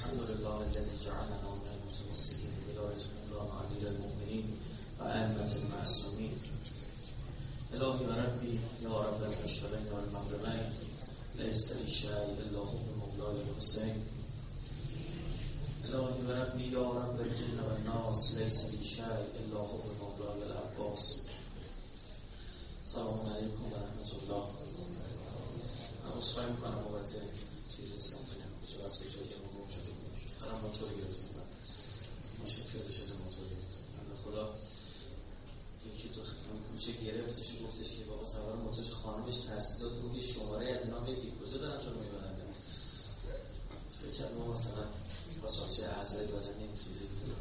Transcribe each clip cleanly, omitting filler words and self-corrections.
الحمد لله الذي جعلنا من المتمسكين بولاية مولانا امیر المؤمنین و ائمة المعصومین. الهی و ربی یا رب المشرقین و المغربین لیس لی شیء الا حب مولای الحسین. الهی و ربی یا رب الجن و الناس لیس لی شیء الا حب مولای العباس. سلام علیکم و رحمت الله. من عذرخواهی میکنم بابت تیرسی چرا از کجایی که موضوع شده خرم موتور گرفتیم و مشکل شده موتور گرفتیم. من خدا یکی تو کوچه گرفتش و گفتش که بابا سوار موتور خانمش ترسید و گفت شماره از اینا بدید کجا دارن تو رو میبرندن. فکر کردم ما مثلا پاسارچه اعضای بدن این چیزی بود.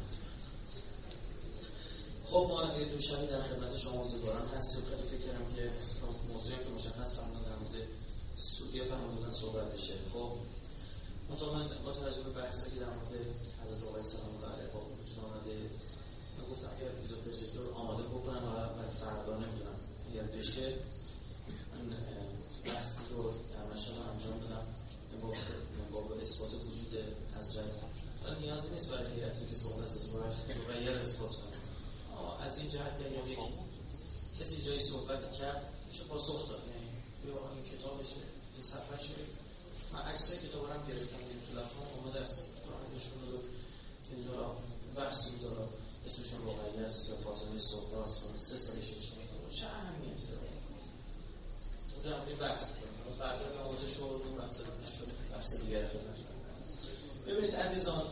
خب ما دوشنبه در خدمت شما بزرگواران هستیم. خیلی فکر کردم که موضوعی که مشخص فرمودن در مورد سوریه فرمودن صحبت بشه. خب من با توجه به بحثی که در مورد حضرت آقای سلام الله علیه وجود آمده من گفتم اگر ویدیو پروژکتور آماده بکنم و برای فردا نمیدونم اگر بشه من بحثی رو در مشهد انجام بدم با اثبات وجود حضرت. نیازی نیست برای هیئتی که صحبت از مغیر اثبات کنم. از این جهت یعنی کسی جایی صحبتی کرد میشه پاسخ داد. یعنی این کتابشه این صفحه‌شه. من عکسای کتاب رو هم گرفتم این تلفن اومده است نشون داد اینجا بحثی داره اسمشون واقعی است یا فاطمه صغرا است 3 سالش نشون چه اهمیتی داره اونجا هم بحث کنیم فردا نمازه شو رو بحث نشد بحث دیگر ببینید عزیزان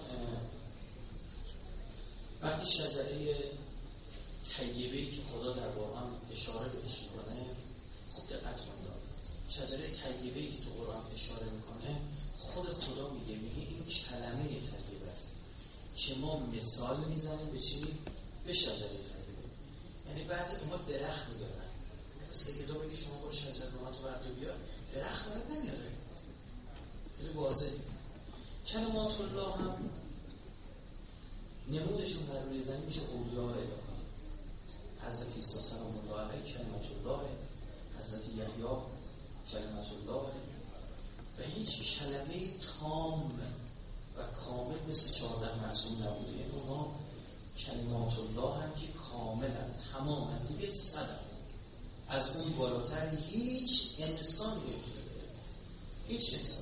وقتی شجره طیبه‌ای که خدا در قرآن اشاره بهش می‌کنه خوب دقت کنید. شجره طیبه‌ای که تو قرآن اشاره میکنه خود خدا میگه این کلمه طیبه است که ما مثال میزنیم به چی؟ به شجره طیبه. یعنی بعضی ما درخت میگیرن سیدا بگی شما برو شجره رو بردار بیار درخت رو نمیاره. خیلی واضحه. کلمات الله هم نمودشون در روی زمین میشه اولیاء الهی. حضرت عیسی سلام الله علیه کلمات الله، حضرت یحیی کلمات الله و هیچ کلمه تام و کامل مثل 14 معصوم نبوده. یعنی اونا کلمات الله هم که کاملا تماما دیگه صدق از اون بالاتر هیچ انسان نمیتونه. هیچ انسان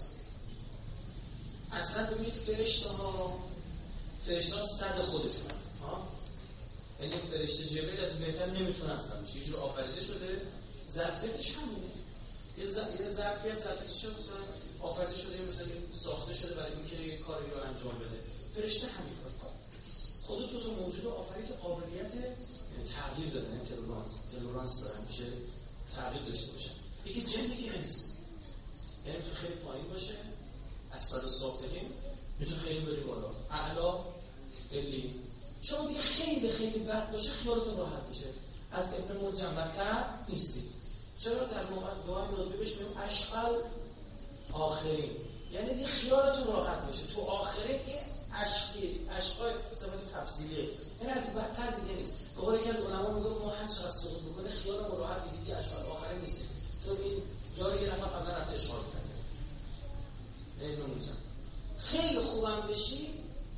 اصلا ببینید فرشته ها صد خودشون یعنی فرشته جبریل از بهتر نمیتونه اصلا بشه. یه جور آفریده شده ظرفیتش همینه. یه ظرفی از ظرفیتش مثلا آفریده شده مثلا ساخته شده برای اینکه یه کاری رو انجام بده. فرشته همین کار کنه. خود دو تا موجود آفرید قابلیت تغییر دارن. یعنی تلورانس دارن میشه تغییر داشته باشن. یکی جنی که نیست. یعنی میتونه خیلی پایین باشه اسفل السافلین، میتونه خیلی بری بالا اعلا علی. شما دیگه خیلی خیلی بد باشه خیالتون راحت میشه. از ابن مجمع‌تر نیستی. چرا در دعای نبی بهش میگم اشقل آخرین، یعنی دیگه خیالتون راحت باشه تو آخرین. این اشقای صفت تفصیلیه، یعنی از بدتر دیگه نیست. به قول یکی از علما میگه ما هر چقدر سقوط بکنه خیالمون راحت دیگه اشقل آخرین نیست، چون این جاری یه نفر قبلا رفته اشغال کرده. نمیدونم خیلی خوبم بشی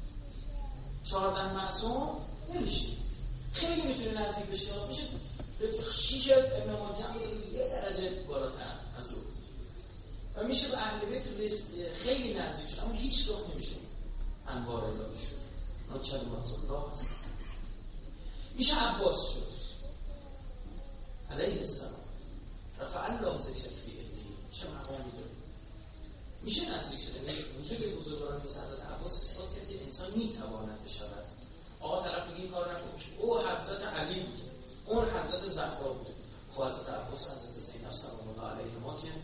14 معصوم نمیشی. خیلی میتونی نزدیک بشی میشه شیشه ابن ملجم یه درجه بالاتر از او و میشه به اهل بیت خیلی نزدیک شد اما هیچ گاه نمیشه انوار الهی شد. اون کلمات الله هست. میشه عباس شد علیه السلام رفع الله ذکرک فی علیه. چه مقامی داره میشه نزدیک شد. وجود بزرگواران مثل حضرت عباس اثبات کرد که انسان میتواند بشود. آقا طرف میگه این کار نکن او حضرت علی بوده اون حضرت زهرا بوده. خب حضرت عباس و حضرت زینب سلام الله علیهما که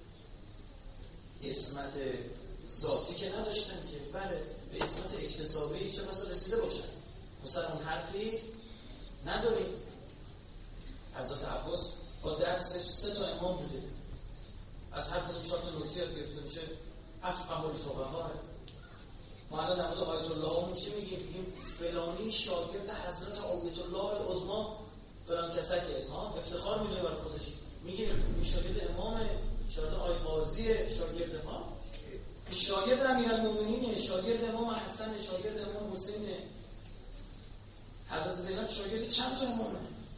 اسمت ذاتی که نداشتن که بله به اسمت اکتسابی چه بسا رسیده باشن. مثلا اون حرفی نداریم. حضرت عباس با درس 3 تا امام بوده. از هر کدوم 4 تا نکته یاد گرفته میشه. افقه الفقها. ما الان در مورد آیت الله همون چی میگیم فلانی شاگرد حضرت آیت الله العظمی فلان کسکه افتخار میدونه برای خودش. میگه شاگرد امام شاگرد آی قاضی شاگرد ما شاگرد امیرالمومنینه، شاگرد امام حسن، شاگرد امام حسینه. حضرت زینب شاگرد چند تا امامه؟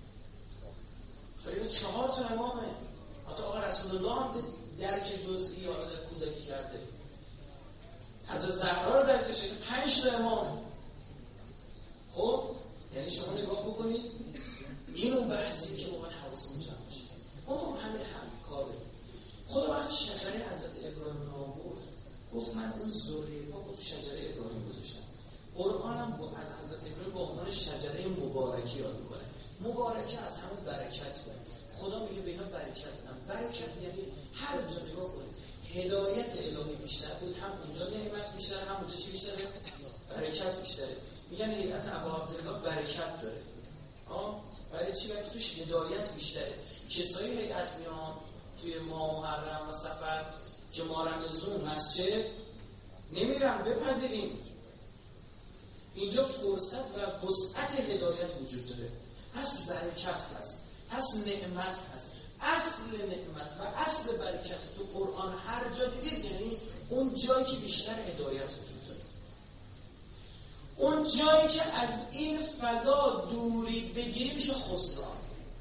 شاگرد 4 تا امامه. حتی آقا رسول الله هم درک جزئی یا در کودکی کرده. حضرت زهرا رو درک شده 5 تا امامه. خب یعنی شما نگاه بکنید این اون بحثی که باید حواسمون جمع باشه. ما خب همین کاره. خدا وقتی شجره حضرت ابراهیم رو آورد گفت من اون ذریه پاک تو شجره ابراهیم گذاشتم. قرآن هم از حضرت ابراهیم با عنوان شجره مبارکی یاد میکنه. مبارکه از همون برکت بود. خدا میگه به اینا برکت بدم. برکت یعنی هر جا نگاه کنید هدایت الهی بیشتر بود، هم اونجا نعمت بیشتر، هم اونجا چی بیشتره؟ برکت بیشتره. میگن هیئت ابا عبدالله برکت داره. برای چی؟ برای توش هدایت بیشتره. کسایی هیئت میان توی ماه محرم و سفر که ما رمضان مسجد نمیرم بپذیریم. اینجا فرصت و وسعت هدایت وجود داره. پس برکت هست، پس نعمت هست. اصل نعمت و اصل برکت تو قرآن هر جا دیدید یعنی اون جایی که بیشتر هدایت وجود داره، اون جایی که از این فضا دوری بگیری میشه خسران.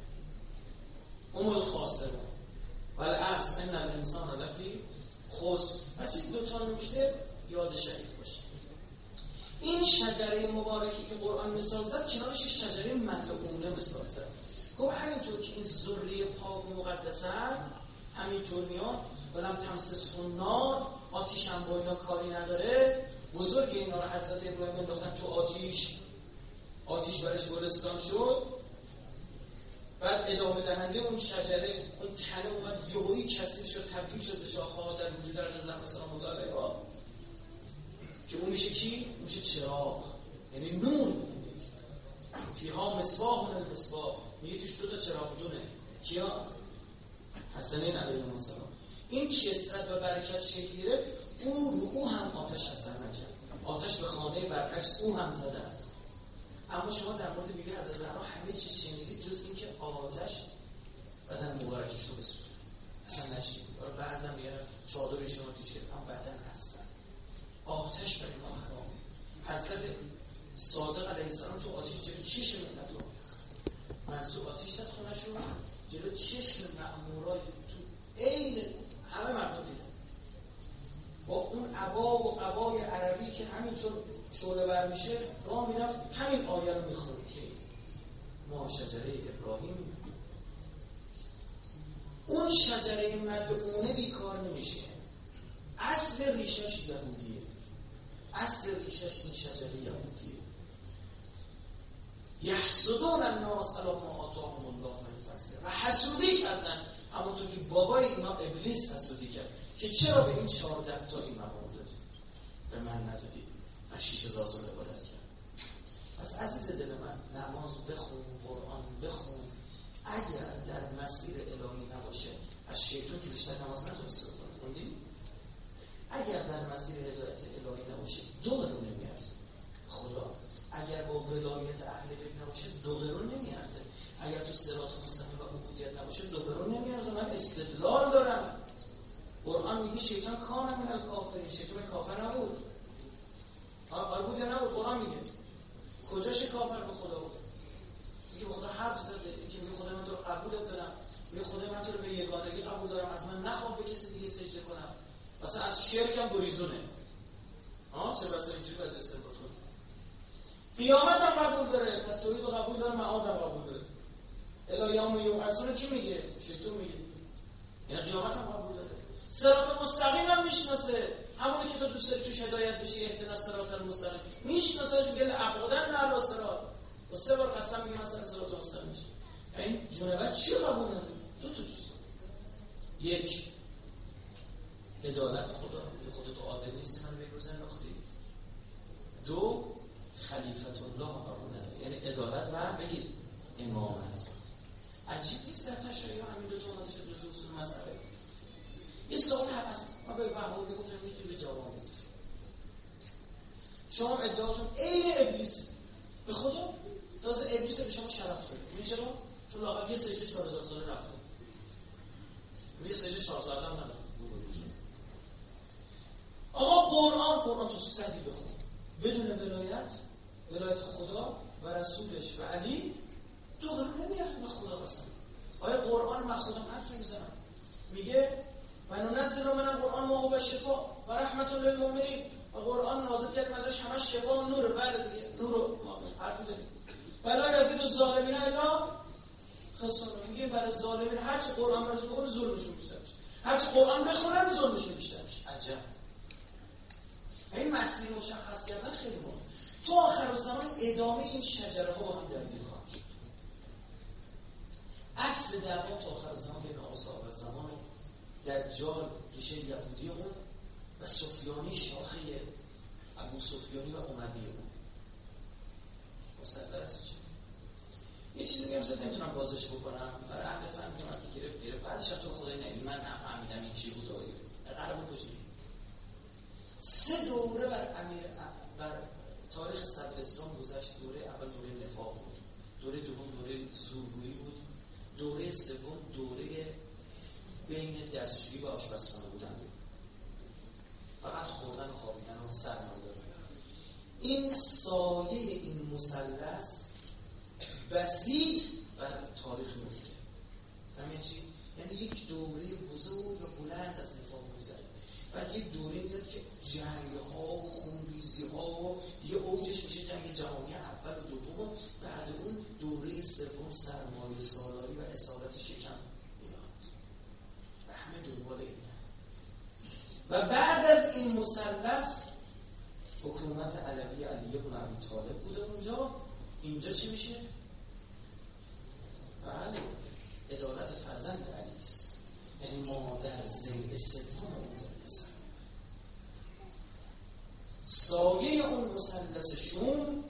الخاسرون والعصر ان الانسان لفی خسر. پس این 2 تا نکته یاد شریف باشه. این شجره مبارکی که قرآن مثال زد کنارش شجره ملعونه مثال زد. گفت همینطور که این ذریه پاک و مقدسه همینطور میاد ولم تمسسه النار، آتیش هم با اینا کاری نداره. بزرگ اینا رو حضرت ابراهیم انداختن تو آتیش برش گلستان شد. بعد ادامه دهنده اون شجره اون تنه اومد یهویی کثیف شد، تبدیل شد به شاخه‌ها در وجود زهرا سلام الله علیها که اون میشه کی؟ میشه چراغ، یعنی نور. فیها مصباح من المصباح، میگه توش 2 تا چراغدونه. کیا؟ حسنین علیهم السلام. این کثرت و برکت شکل گرفت. او هم آتش اثر نکرد. آتش به خانه برعکس او هم زدند. اما شما در مورد بیبی حضرت زهرا همه چیز شنیدید جز این که آتش بدن مبارکش رو بسوزه. اصلا نشنیدید. بعضا میگن چادر شما توش اما بدن هستن. آتش برای ما حرامه. حضرت صادق علیه السلام تو آتش جلو چشم ملت رو منصور آتش زد خونش رو، جلو چشم مأمورای تو عین همه مردم دیدن با اون عبا و قبای عربی که همینطور شعله بر میشه راه میرفت همین آیه رو میخوره که ما شجره ابراهیم. اون شجره ملعونه بیکار نمیشه. اصل ریشش یهودیه. اصل ریشش این شجره یهودیه. یحسدون الناس علی ما آتاهم الله من فضله. و حسودی کردن همونطور که بابای اینا ابلیس حسودی کرد که چرا به این 14 تا این مقام دادی به من ندادی و 6000 سال عبادت کرد. پس عزیز دل من نماز بخون، قرآن بخون. اگر در مسیر الهی نباشه از شیطان که بیشتر نماز نتونسته بخونه. خوندی؟ اگر در مسیر هدایت الهی نباشه 2 قرون نمیارزه خدا. اگر با ولایت اهل بیت نباشه 2 قرون نمیارزه. اگر تو صراط مستقیم و عبودیت نباشه 2 قرون نمیارزه. من استدلال دارم. قرآن میگه شیطان کان من الکافرین. شیطان کافر نبود. کافر بود یا نبود؟ قرآن میگه کجاش کافر به خدا بود؟ میگه به خدا حرف زده که میگه خدا من تو رو قبولت دارم، میگه خدا من تو رو به یگانگی قبول دارم، از من نخواه به کسی دیگه سجده کنم. مثلا از شرک هم گریزونه. چه بسا اینجوری باز استفاده کنه. قیامت هم قبول داره، پس توحید رو قبول داره، معاد هم قبول داره. الی یوم یبعثون کی میگه؟ شیطان میگه. یعنی قیامت هم قبول داره. صراط مستقیم هم میشناسه، همونی که تو دوست داری توش هدایت بشی، اهدنا الصراط المستقیم میشناسهش. میگه ابدا نه صراط. و 3 بار قسم میگه مثلا صراط مستقیم میشه. این جنبت چی قبول نداره؟ 2 تا چیز. 1 عدالت خدا، خودت عادل نیستی من به روز انداختی. 2 خلیفت الله قبول نداره، یعنی عدالت و بگید امامت. عجیب نیست در تشریع همین 2 تا اومده شد جزء اصول مسئله. یه سوال هست ما به وهابی گفتم میتونی به جواب بدید. شما ادعاتون عین ابلیس. به خدا تازه ابلیس به شما شرف داره. می‌دونی چرا؟ چون لااقل یه سجده 4000 ساله رفته. یه سجده 4 ساعت هم نداره. آقا قرآن تو صدی بخون بدون ولایت خدا و رسولش و علی دو قلو نمیرفت به خدا قسم. آیا قرآن من خودم حرف نمیزنم؟ میگه و ننزل من القرآن ما هو شفا و رحمت للمؤمنین و قرآن نازل کردیم ازش همش شفا و نور. بله دیگه نور حرف داریم. ولا یزید الظالمین الا خسارا. میگه برای ظالمین هرچی قرآن براشون بخونه ظلمشون بیشتر میشه، هرچی قرآن بخونن ظلمشون بیشتر میشه. عجب. این مسیر مشخص کردن خیلی مهمه. تو آخر زمان ادامه این شجره ها با هم درگیر خواهد شد. اصل دعوا تا آخر زمان بین آقا و زمان دجال ریشه یهودی اون و سفیانی شاخه ابو سفیانی و امیه اون. مستقر است چه؟ یه چیزی میگم زد نمیتونم بازش بکنم برای اهل فهم کنم که گرفت بعدش تو خدای نمید من نفهمیدم این چی بود آگه قرار بکشید 3 دوره بر تاریخ صدر اسلام گذشت. دوره اول دوره نفاق بود، دوره دوم دوره زورگویی بود، دوره سوم دوره بین دستشویی و آشپزخانه بودن بود. فقط خوردن و خوابیدن و سرمایه داره. این سایه این مثلث بسیط بر تاریخ میفته. فهمید چی؟ یعنی یک دوره بزرگ و بلند از نفاق می‌گذره. بعد یک دوره میاد که جنگ‌ها و خونریزی‌ها و یه اوجش میشه جنگ جهانی اول و دوم. بعد اون دوره سوم سرمایه سالاری و اصالت شکم میاد. و همه دنبال اینه. و بعد از این مثلث حکومت علوی علی بن ابی طالب بوده اونجا. اینجا چی میشه؟ بله عدالت فرزند علی است. یعنی ما در زیر سوم اون برسیم. سایه اون مثلث شوم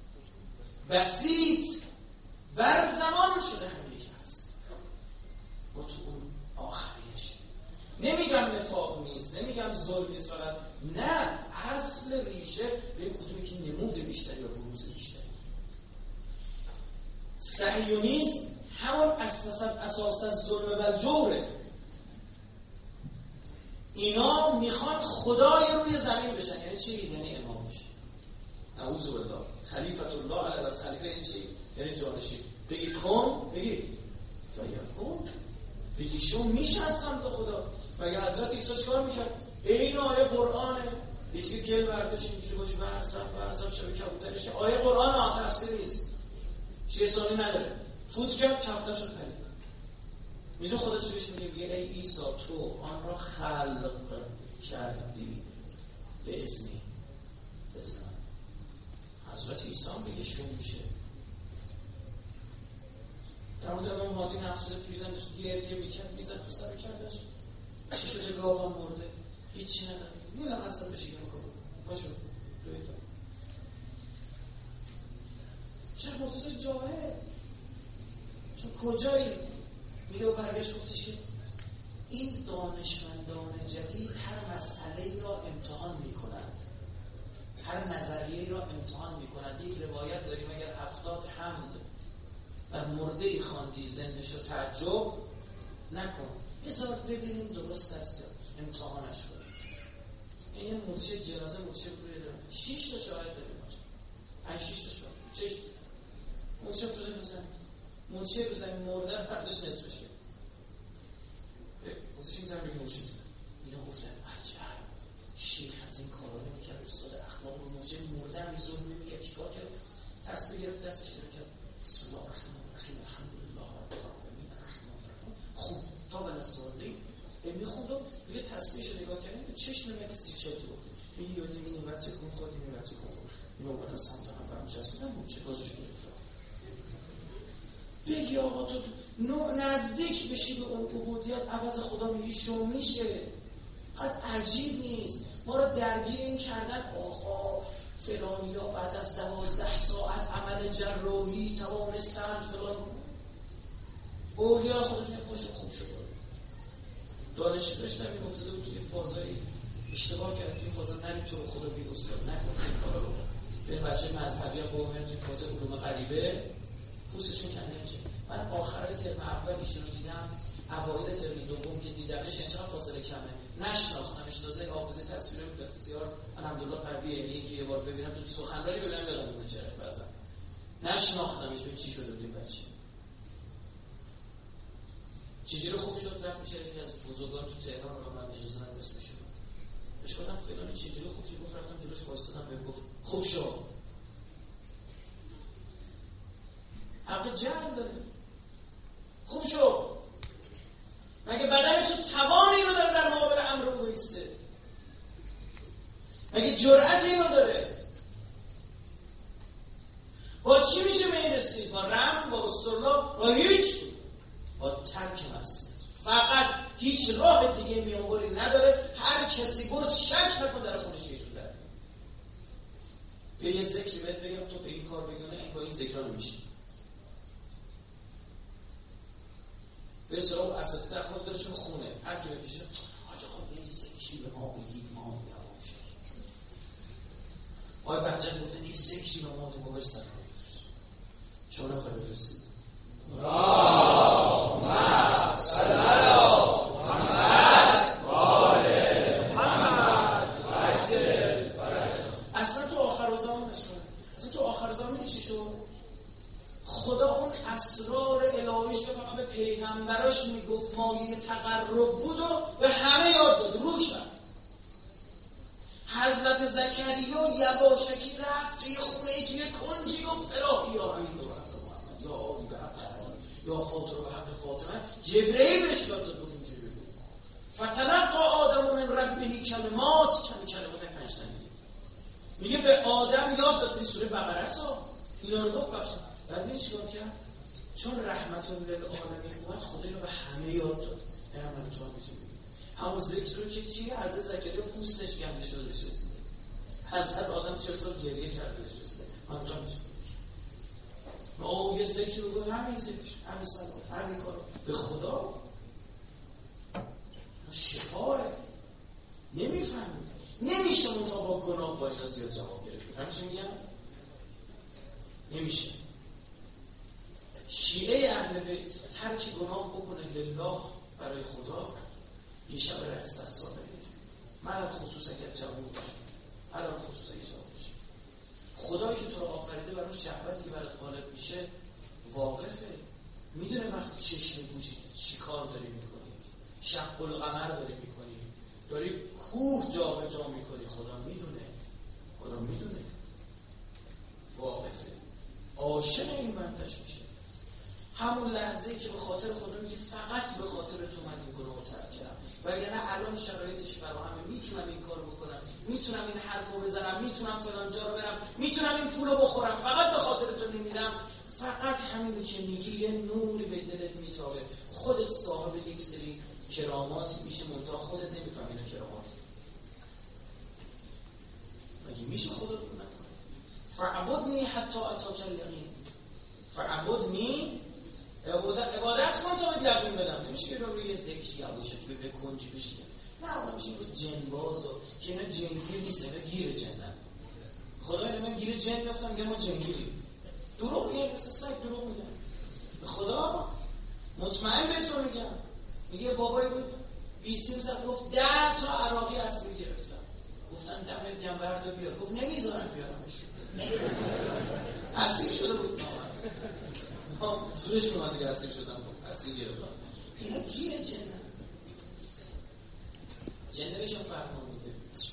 بسیط بر زمان شده همین که هست. ما تو اون آخریش نمیگم نفاق نیست، نمیگم ظلم نیست، فقط نه، اصل ریشه به کدومی که نمود بیشتری یا بروز بیشتری. صهیونیسم همون اساس از ظلم و جوره. اینا میخوان خدای روی زمین بشن. یعنی چی؟ یعنی امام بشن. نعوذ بالله. خلیفت الله علیه و خلیفه یعنی چی؟ یعنی جانشین. بگید کن، بگید فیکون. بگید شو میشه از سمت خدا. مگه حضرت عیسی چیکار میکرد؟ این آیه قرآنه. یکی گل برداشت اینجوری باشه برسم شبیه کبوترش. آیه قرآن تفسیر نیست. شیطانی نداره. فوت کرد کفتر شد پرید. میدون خدا چی بهش میگه؟ ای عیسی تو آن را خلق کردی به اذنی. بزن حضرت عیسی هم بگه شون میشه. در مورد امام مهدی نفسوده پیرزن داشت گریه میکرد میزد تو سر کردش. چی شده؟ گاوان مرده. هیچی نداره. میدونم اصلا بشه که میکنم باشو دوی دار شیخ مرتضی جاهل چون کجایی؟ میگه و برگشت گفتش که این دانشمندان جدید هر مسئله را امتحان میکنند، هر نظریه را امتحان میکنند. یک روایت داریم اگر 70 حمد بر مرده خواندی زندش و تعجب نکن، بذار ببینیم درست است یا امتحانش کنیم. این مرچه جنازه مرچه روی دارم 6 تا شاهد داریم 5-6 تا شاهد چشم مرچه فرده بزن مرچه بزن مرده پردش نصف شه بزشین زن بگی مرچه دارم. اینا گفتن عجب شیخ از این کارا نمیکرد، استاد اخلاق رو مرچه مرده هم ظلم نمیکرد، چیکار کرد؟ تسبیح گرفت دستش رو کرد بسم الله الرحمن الرحیم الحمدلله رب العالمین الرحمن الرحیم. خوب تا به نزدیک میخوند و دیگه تصویرش رو نگاه کردیم چشم نمیاد 30 تا بود. میگه یادی این بچه کن خود این بچه کن خود اینو اومدن سمت هم برام چسبیدن چه بازش گرفت. بگی آقا تو نزدیک بشی به اون عبودیت عوض خدا میگی شو میشه. قد عجیب نیست ما رو درگیر این کردن آقا فلانی ها بعد از 12 ساعت عمل جراحی توانستند فلان اولیا خودشون خوش خوب شد. دانش داشتم میگفتده بود توی فازایی اشتباه کرد توی فازا نریم تو خدا بی استاد نکن این کارا رو. به بچه مذهبی قوم توی فاز علوم غریبه پوستشون کنده میشه. من آخر ترم اول ایشون رو دیدم اوایل ترم دوم که دیدمش چند فاصله کمه نشناختمش، تازه حافظه تصویر بسیار الحمدلله قویه، یعنی که یه بار ببینم تو سخنرانی ببینم یادم میاد چرا بعضا نشناختمش به چی شده بود بچه. چجوری خوب شد؟ رفت میشه یکی از بزرگان تو تهران رو من اجازه ندارم اسمش رو بهش گفتم فلانی چجوری خوب شد؟ گفت رفتم جلوش وایسادم بهم گفت خوب شد. حق جهل داره. خوب شد. مگه بدن تو توان اینو داره در مقابل امر او بایسته؟ مگه جرأت اینو داره؟ با چی میشه به این رسید؟ با رحم، با استرلاب، با هیچ، با ترک مسئله. فقط هیچ راه دیگه میانبری نداره. هر کسی بود شک نکن در خونش یکی داره. بیا یه ذکری بهت بگم تو به این کار بگونه این با این ذکرها نمیشه. به سراغ اساسی در خود دارشون خونه هر که بپیشه آجا خود یه ذکری به ما بگید ما بیابون شد. آقای بخجل گفتن یه ذکری به ما بگید سر شما نمیخوای بفرستید اللهم صل علی محمد و آل محمد و عجل فرجهم. اصلا تو آخر زمان نشد. اصلا تو آخر زمان چی شد؟ خدا اون اسرار الهیش که فقط به پیغمبراش میگفت مایه تقرب بود و به همه یاد داد. رو شد حضرت زکریا یواشکی رفت توی خونه ای توی کنجی گفت الهی یا امین و حق محمد یا آلی به حق حقانی یا فاطر به حق فاطمه. جبرئیل بهش یاد داد گفت اینجوری بگو فتلقی آدم من ربه کلمات کلمات 5 تا میگه به آدم یاد داد. به سوره بقره است اینا رو گفت بخشن. بعد میشه چیکار کرد؟ چون رحمت للعالمین اومد خدا اینو به همه یاد داد. اینم من تو هم میتونم همون ذکر رو که چیه؟ حضرت زکریا پوستش گنده شده بهش رسیده. حضرت آدم 40 سال گریه کرده بهش رسیده. من تو هم میتونم یه ذکر رو گفت همین ذکر همین صلوات همین کار به خدا شفاه نمیفهمی. نمیشه منطقه با گناه با اینا زیاد جواب گرفت. همچه میگم نمیشه. شیعه اهل بیت ترک گناه بکنه لله برای خدا بیشتر برای 100 ساله. من خصوصا اگر جواب باشم الان خصوصا اگر جواب باشم خدایی که تو رو آفریده برای شهوتی که برات غالب میشه واقفه. میدونه وقتی چشم گوشی چی کار داری میکنی، شق القمر داری میکنی، داری کوه جا به جا میکنی. خدا میدونه. خدا میدونه. واقفه. عاشق این بندش میشه. همون لحظه‌ای که به خاطر خدا میگه فقط به خاطر تو من این گناهو ترک کردم وگرنه الان شرایطش فراهمه، میتونم این کارو بکنم، میتونم این حرفو بزنم، میتونم فلان جا رو برم، میتونم این پولو بخورم، فقط به خاطر تو نمیرم. فقط همینو که میگی یه نوری به دلت میتابه. خودت صاحب یک سری کرامات میشه منتها خودت نمیفهمی اینا کرامات. مگه میشه خدا رو نکنه؟ فعبدنی حتی اتاک الیقین. فعبدنی عبادت کن تا به یقین بدم. نمیشه که روی ذکری عواشق به کنجی بشید. نه اون میشه جنباز و که اینا جنگیر نیست، اینا گیر جنن. خدا اینو من گیر جن میافتم میگم ما جنگیریم. دروغ میگه، مثل سگ دروغ میگن. به خدا مطمئن بهتون میگم. میگه بابایی بود 20 زد گفت 10 تا عراقی اسیر گرفتم. گفتن دمت گرم بردا بیار. گفت نمیذارم بیارمش. اسیر شده بود نامه. زورش من دیگه اسیر شدم. اسیر گرفتم. اینا گیر جنن. جنه بهشون فرمان میده.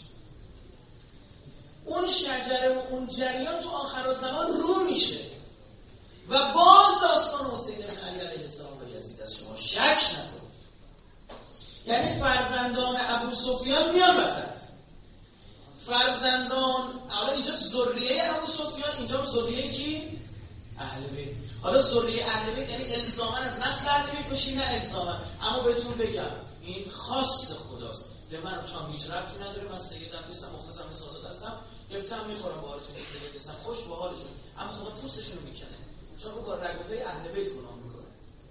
اون شجره و اون جریان تو آخر زمان رو میشه و باز داستان حسین بن علی علیه السلام و یزید از شما شک نکنید. یعنی فرزندان ابو سفیان میان وسط. فرزندان حالا اینجا ذریه ابو سفیان، اینجا ذریه کی؟ اهل بیت. حالا ذریه اهل بیت یعنی الزاما از نسل اهل بیت باشین، نه الزاما. اما بهتون بگم این خواست خداست. به من تو هم هیچ ربطی نداره. من سیدم نیستم، مخلصم، سادات هستم، گفتم میخورم باهاشون، سید نیستم، خوش به حالشون، اما خدا پوستشون رو میکنه. چون او با رگوفه اهل بیت گناه میکنه.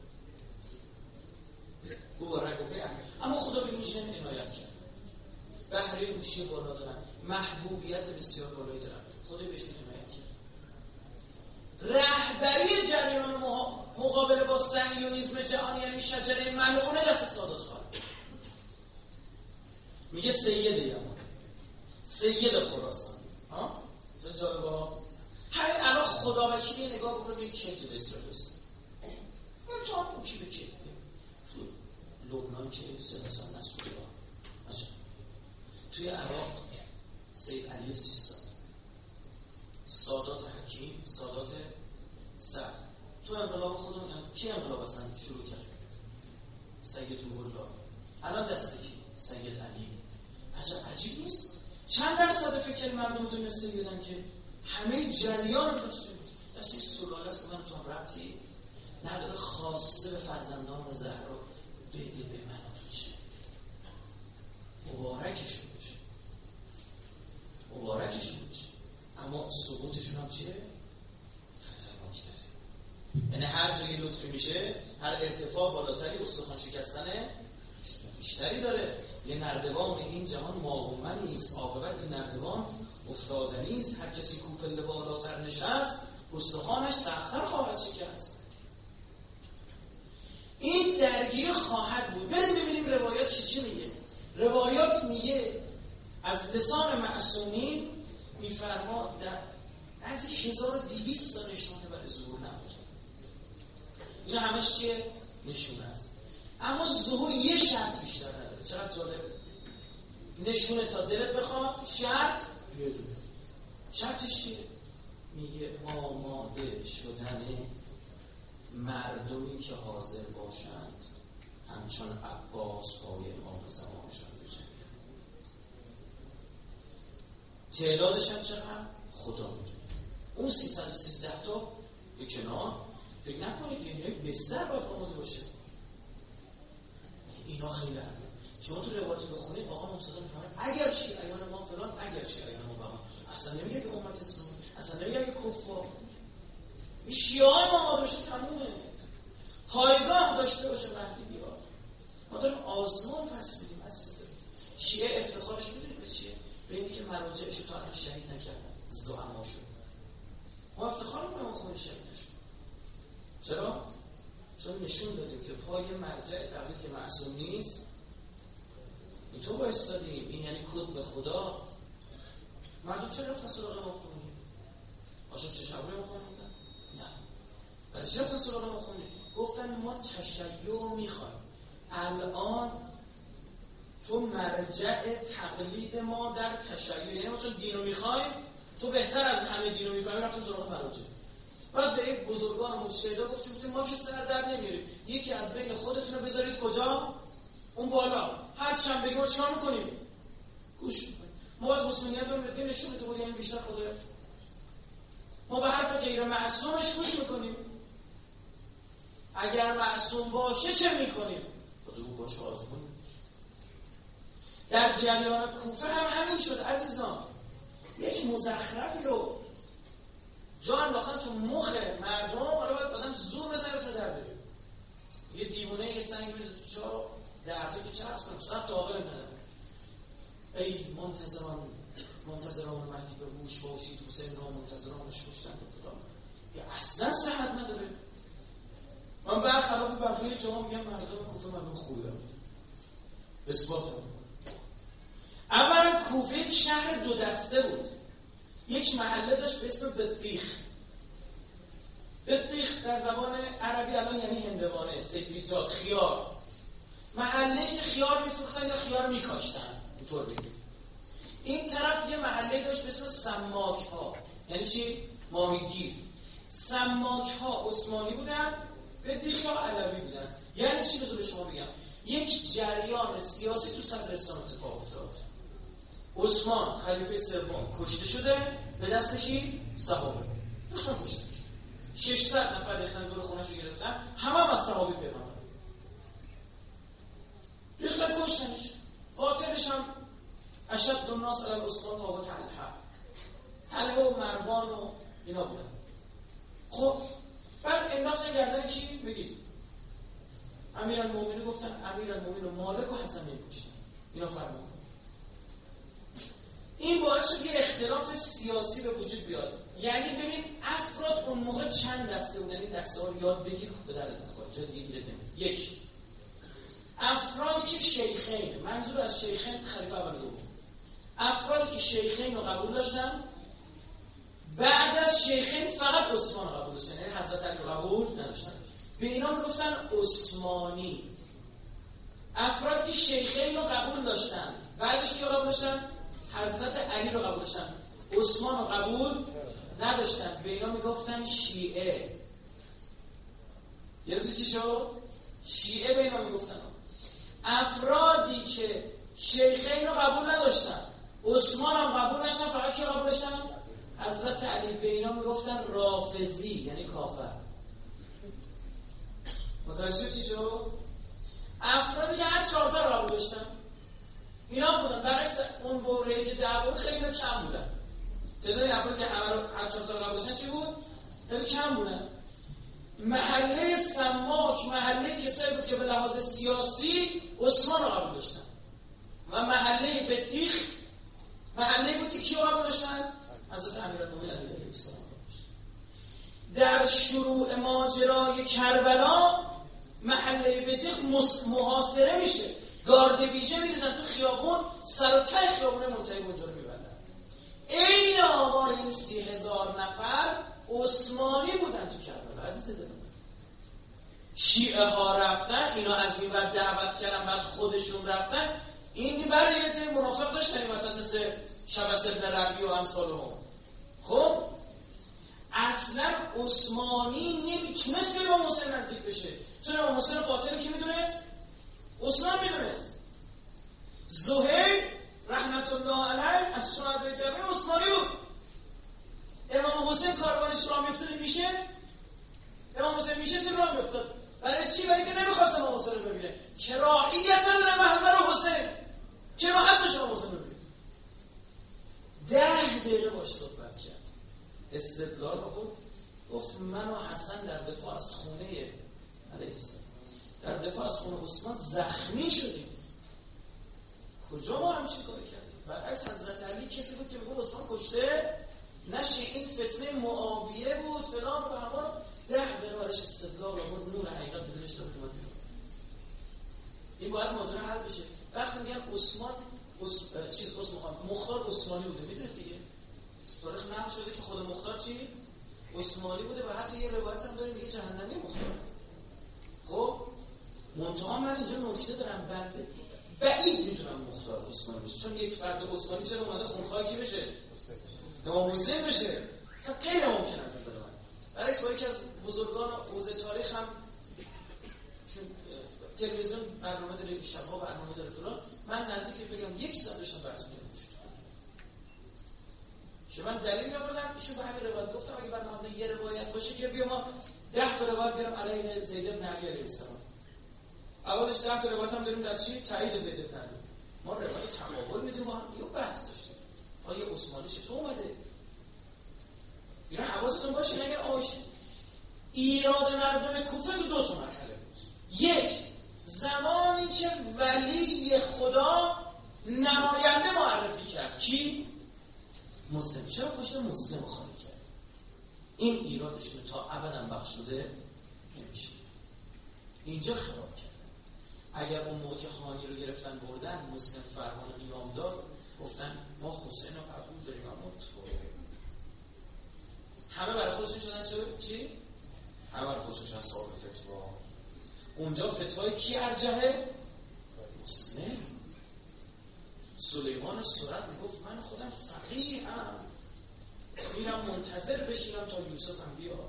او با رگوفه اهل، اما خدا به این عنایت کرد. بهره هوشی بالا دارن، محبوبیت بسیار بالایی دارن. خدا بهشون عنایت کرد. رهبری جریان مقابله با صهیونیسم جهانی، یعنی شجره ملعونه دست سادات خان. میگه سید یمن، سید خراسان. چه جالبه. همین الان خداوکیلی نگاه بکنید که چه به اسرائیل است. امتحان کی به کی؟ تو لبنان که سلسان نصرالله، توی عراق سید علی سیستان، سادات حکیم، سادات سعد. تو انقلاب خودمون کی انقلاب اصلا شروع کرد؟ سید روح‌الله. الان دست کی؟ سید علی. عجیب نیست؟ چند درصد فکر مردم دونسته بودن که همه جریان رو دست یک سلاله است که من تو هم ربطی نداره، خواسته به فرزندان زهرا بده به من تو چه مبارکشون بشه، مبارکشون بشه. اما سقوطشون هم چیه؟ خطرناک داره. یعنی هر جایی لطفی میشه، هر ارتفاع بالاتری استخوان شکستن بیشتری داره. یه نردبان این جهان ماهومنی است، عاقبت این نردبان افتادنی است. هر کسی کوپل بالاتر نشست، استخوانش سخت‌تر خواهد شکست. این درگیر خواهد بود. بریم ببینیم روایات چی میگه. روایات میگه از لسان معصومین میفرما در از 1200 تا نشونه برای ظهور نبود. اینا همش چیه؟ نشونه است. اما ظهور یه شرط بیشتر نداره. چقدر جالب. نشونه تا دلت بخواد، شرط یه دونه. شرطش چیه؟ میگه آماده شدن مردمی که حاضر باشند همچون عباس پای امام زمانشان بشه. تعدادش هم چقدر؟ خدا میدونه. اون 313 تا به کنار فکر نکنید یه بستر باید آماده باشه. اینا خیلی هست. شما تو روایت بخونید آقا مصطفی میفرماید اگر شیعیان ما فلان، اگر شیعیان ما بهمان، اصلا نمیگه که امت اسلامی، اصلا نمیگه که کفار. این شیعه ما آماده باشه تمومه. پایگاه داشته باشه مهدی بیاد. ما داریم آزمون پس میدیم عزیز داریم. شیعه افتخارش میدونید به چیه؟ به اینی که مراجعش رو تا الان شهید نکردن، زعما شد. ما افتخار میکنیم خون شهید نشد. چرا؟ چون نشون دادیم که پای مرجع تقلید که معصوم نیست اینطور بایستادیم. این یعنی کد به خدا. مردم چرا رفتن سراغ ما خونیم؟ آشان چه شبه ما خونیم؟ نه. برای چه رفتن سراغ ما خونیم؟ گفتن ما تشیع میخوایم. الان تو مرجع تقلید ما در تشیع، یعنی ما چون دینو میخوایم، تو بهتر از همه دینو میفهمی، رفتن سراغ مراجع. بعد به یک بزرگان مجتهدا گفتیم ما که سر در نمیاریم، یکی از بین خودتون رو بذارید کجا؟ اون بالا. هر چند بگیم ما چیکار میکنیم؟ گوش میکنیم. ما باید حسنیت رو به دین نشون بده بود، یعنی بیشتر خدایت. ما به حرف غیر معصومش گوش میکنیم. اگر معصوم باشه چه میکنیم؟ خود او باشه آزمون. در جریان کوفه هم همین شد عزیزان. یک مزخرفی رو جا انداختن تو مخ مردم، حالا باید آدم زور بزنه تو در بره. یه دیوونه یه سنگ بریزه تو چاه، درته که چه هست کنم 100 تا آقا نداره. ای منتظران مهدی به هوش باشید، حسین را منتظرانش کشتن و فلان. یه اصلا صحت نداره. من برخلاف بقیه شما میگم مردم کوفه مردم خوبه. اثبات هم. اولا کوفه یک شهر دو دسته بود. یک محله داشت به اسم بطیخ. بطیخ در زبان عربی الان یعنی هندوانه، سبزیجات، خیار. محله که خیار می‌فروختن یا خیار می‌کاشتن، اینطور بگیم. این طرف یه محله داشت به اسم سماک‌ها. یعنی چی؟ ماهیگیر. سماک‌ها عثمانی بودن، بطیخ‌ها علوی بودن. یعنی چی بذار به شما بگم؟ یک جریان سیاسی تو صدرستان اتفاق افتاد. عثمان خلیفه سوم کشته شده به دست کی؟ صحابه. دختر کشته. 600 نفر ریختن دور خونش رو گرفتن، همه از صحابه پیغمبر. ریختن کشتنش. قاتلش هم اشد الناس علی العثمان فاوت طلحه و مروان و اینا بودن. خب بعد انداختن گردن کی؟ بگید. امیرالمومنین. گفتن امیرالمومنین و مالک و حسن کشتن. اینا فرمان. این باعث شد یه اختلاف سیاسی به وجود بیاد. یعنی ببین افراد اون موقع چند دسته بودن، این دسته ها رو یاد بگیر خود به درد نخوره، جا دیگه گیرت نمیاد. یک، افرادی که شیخین، منظور از شیخین خلیفه اول دوم، افرادی که شیخین رو قبول داشتن، بعد از شیخین فقط عثمان رو قبول داشتن، یعنی حضرت علی رو قبول نداشتن، به اینا میگفتن عثمانی. افرادی که شیخین رو قبول داشتن، بعدش که قبول داشتن؟ حضرت علی رو قبول داشتن، عثمان رو قبول نداشتن، به اینا میگفتن شیعه. یادتون چی شد؟ شیعه به اینا میگفتن. افرادی که شیخین رو قبول نداشتن، عثمان هم قبول نداشتن، فقط که قبول داشتن؟ حضرت علی، به اینا میگفتن رافضی، یعنی کافر. متوجه چی شد؟ افرادی که هر 4 تا رو قبول داشتن اینا بودن، برعکس اون بوره که دعوا خیلی کم بودن. تعداد افرادی که هر 4 تا رو قبول داشتن چی بود؟ خیلی کم بودن. محله سماک محله کسایی بود که به لحاظ سیاسی عثمان رو قبول داشتن و محله بدیخ محله بود که کی رو قبول داشتن؟ حضرت امیرالمومنین علیه السلام. در شروع ماجرای کربلا محله بدیخ محاصره میشه، گارد ویژه میریزن تو خیابون، سر و ته خیابون منتهی اونجا رو میبندن. این آمار این 30,000 نفر عثمانی بودن تو کربلا. عزیز دلم، شیعه ها رفتن، اینا از این ور دعوت کردن، بعد خودشون رفتن. این برای یه ده منافق داشتن، مثلا مثل شبس ابن ربیع و امثالهم. خب اصلا عثمانی نمیتونست به امام حسین نزدیک بشه، چون امام حسین قاتل کی میدونست؟ عثمان میدونست. زهیر رحمت الله علیه از شهدای کربلا عثمانی بود. امام حسین کاروانش راه میافتاد میشه، امام حسین میشه راه میافتاد. برای چی؟ برای که نمیخواست امام حسین رو ببینه، کراهیتا لمحضر حسین، که راحت بشه امام حسین رو ببینه. 10 دقیقه باش صحبت کرد، استدلال خود گفت من و حسن در دفاع از خونه علیه السلام، در دفاع از خونه عثمان زخمی شدیم. کجا ما همچین کاری کردیم؟ برعکس حضرت علی کسی بود که میگه عثمان کشته نشه، این فتنه معاویه بود فلان و همان. 10 دقیقه براش استدلال آورد، نور حقیقت به دلش داد. این باید ماجرا حل بشه. وقتی میگن عثمان مختار عثمانی بوده، میدونید دیگه تاریخ نقل شده که خود مختار چی؟ عثمانی بوده و حتی یه روایت هم داریم میگه جهنمی مختار. خب منتها من اینجا نکته دارم، بنده بعید میدونم مختار عثمانی بشه، چون یک فرد عثمانی چرا اومده خونخواه کی بشه؟ امام حسین بشه؟ اصلا غیر ممکن است نظر من. برعکس با یکی از بزرگان حوزه تاریخ هم تلویزیون برنامه داره، شب‌ها برنامه داره فلان، من نزدیک بگم 1 ساعت داشتم بحث می‌کردم که من دلیل می‌آوردم، ایشون به همین روایت گفتم اگه برنامه یه روایت باشه که بیا ما 10 تا روایت بیارم علیه زید بن علی علیه السلام. اولش 10 تا روایت هم داریم در چی؟ تایید زید بن علی. ما روایت تقابل می‌دیم، ما یه بحث داشتیم. آیا عثمانی چطور اومده؟ اینا حواستون باشه. اگر ایراد مردم کوفه تو 2 تا مرحله بود. یک، زمانی که ولی خدا نماینده معرفی کرد، کی؟ مسلم. چرا پشت مسلم خالی کرد؟ این ایرادشون تا ابدا بخشوده نمیشه. اینجا خراب کردن. اگر اون موقع که خانی رو گرفتن بردن، مسلم فرمان قیام داد، گفتن ما حسین رو قبول داریم اما تو همه برای خودشون شدن چی؟ همه برای خودشون شدن صاحب فتوا. اونجا فتوای کی ارجحه؟ مسلم. سلیمان سرد میگفت من خودم فقیهم، میرم منتظر بشینم تا یوسف هم بیاد.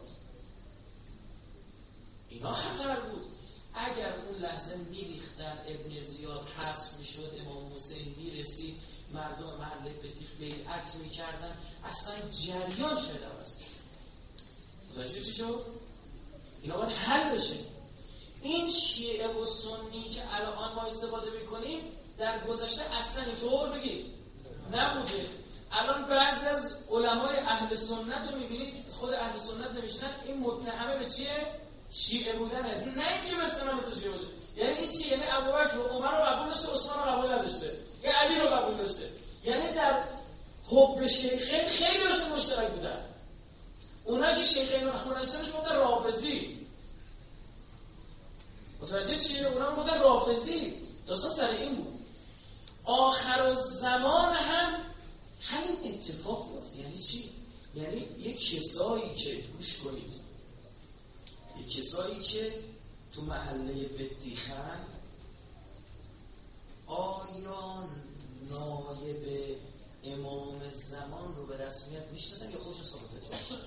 اینا خطر بود. اگر اون لحظه میریختن، ابن زیاد حذف میشد، امام حسین میرسید، مردم محله بدیخ بیعت میکردن، اصلا جریان شاید عوض میشد. متوجه چی شد؟ اینا باید حل بشه. این شیعه و سنی که الان ما استفاده میکنیم در گذشته اصلا اینطور بگید نبوده. الان بعضی از علمای اهل سنت رو میبینید، خود اهل سنت نوشتن این متهمه به چیه؟ شیعه بودنه. نه اینکه مثلا من تو شیعه باشه، یعنی این چیه؟ یعنی ابوبکر و عمر رو قبول داشته، عثمان رو قبول نداشته، یا علی رو قبول داشته. یعنی در حب شیخین خیلی هاشون مشترک بودن. اونا که شیخین رو نشونش بودن رافضی. متوجه چیه؟ اونا بودن رافضی. داستان سر این بود. آخر الزمان هم همین اتفاق بود. یعنی چی؟ یعنی یک کسایی که گوش کنید، یک کسایی که تو محله بدیخن آیا نایب امام زمان رو به رسمیت میشناسن یا خودش ثابت باشه؟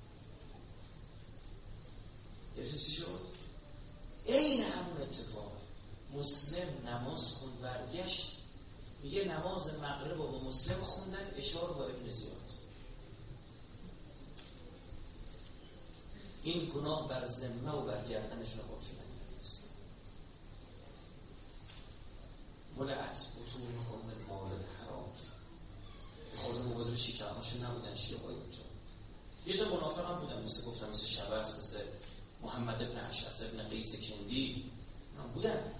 یعنی چی شد؟ این همون اتفاق. مسلم نماز خوند برگشت میگه نماز مغرب رو با مسلم خوندن، اشاره با ابن زیاد. این گناه بر ذمه و بر گردنشون رو شدن نیست. ملعت بطول میکنه مال حرام. خود مواظب شیکماشون نبودن شیعه‌های اونجا. یه دو منافق هم بودن، مثل گفتم مثل شبس، مثل محمد ابن اشعث ابن قیس کندی هم بودن.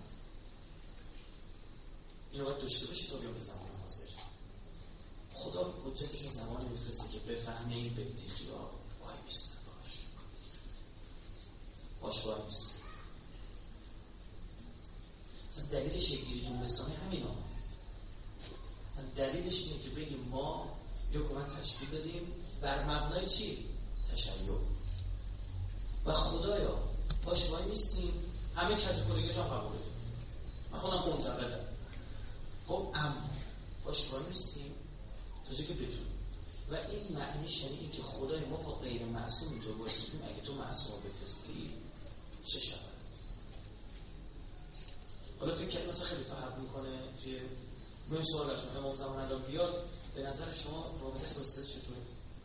اینو باید داشته باشی تا بیان به زمان حاضر. خدا حجتش رو زمانی میفرسته که بفهمه این بدیخی ها وای میستن باش وای میستن. مثلا دلیلش یکی جمهوری اسلامی همین ها. دلیلش اینه که بگیم ما یک حکومت تشکیل دادیم بر مبنای چی؟ تشیع. و خدایا باش وای میستیم، همه کج‌کلگیش هم قبول داریم. من خودم منتقدم. خب اما باش وای میستیم تا جایی که بتونیم. و این معنیش یعنی این که خدای ما با غیر معصوم اینطور بایستیم، اگه تو معصوم بفرستی چه شود؟ حالا فکر کنید مثلا خیلی فرق میکنه توی من سوالشون امام زمان الان بیاد، به نظر شما رابطش با اسرائیل چطوره؟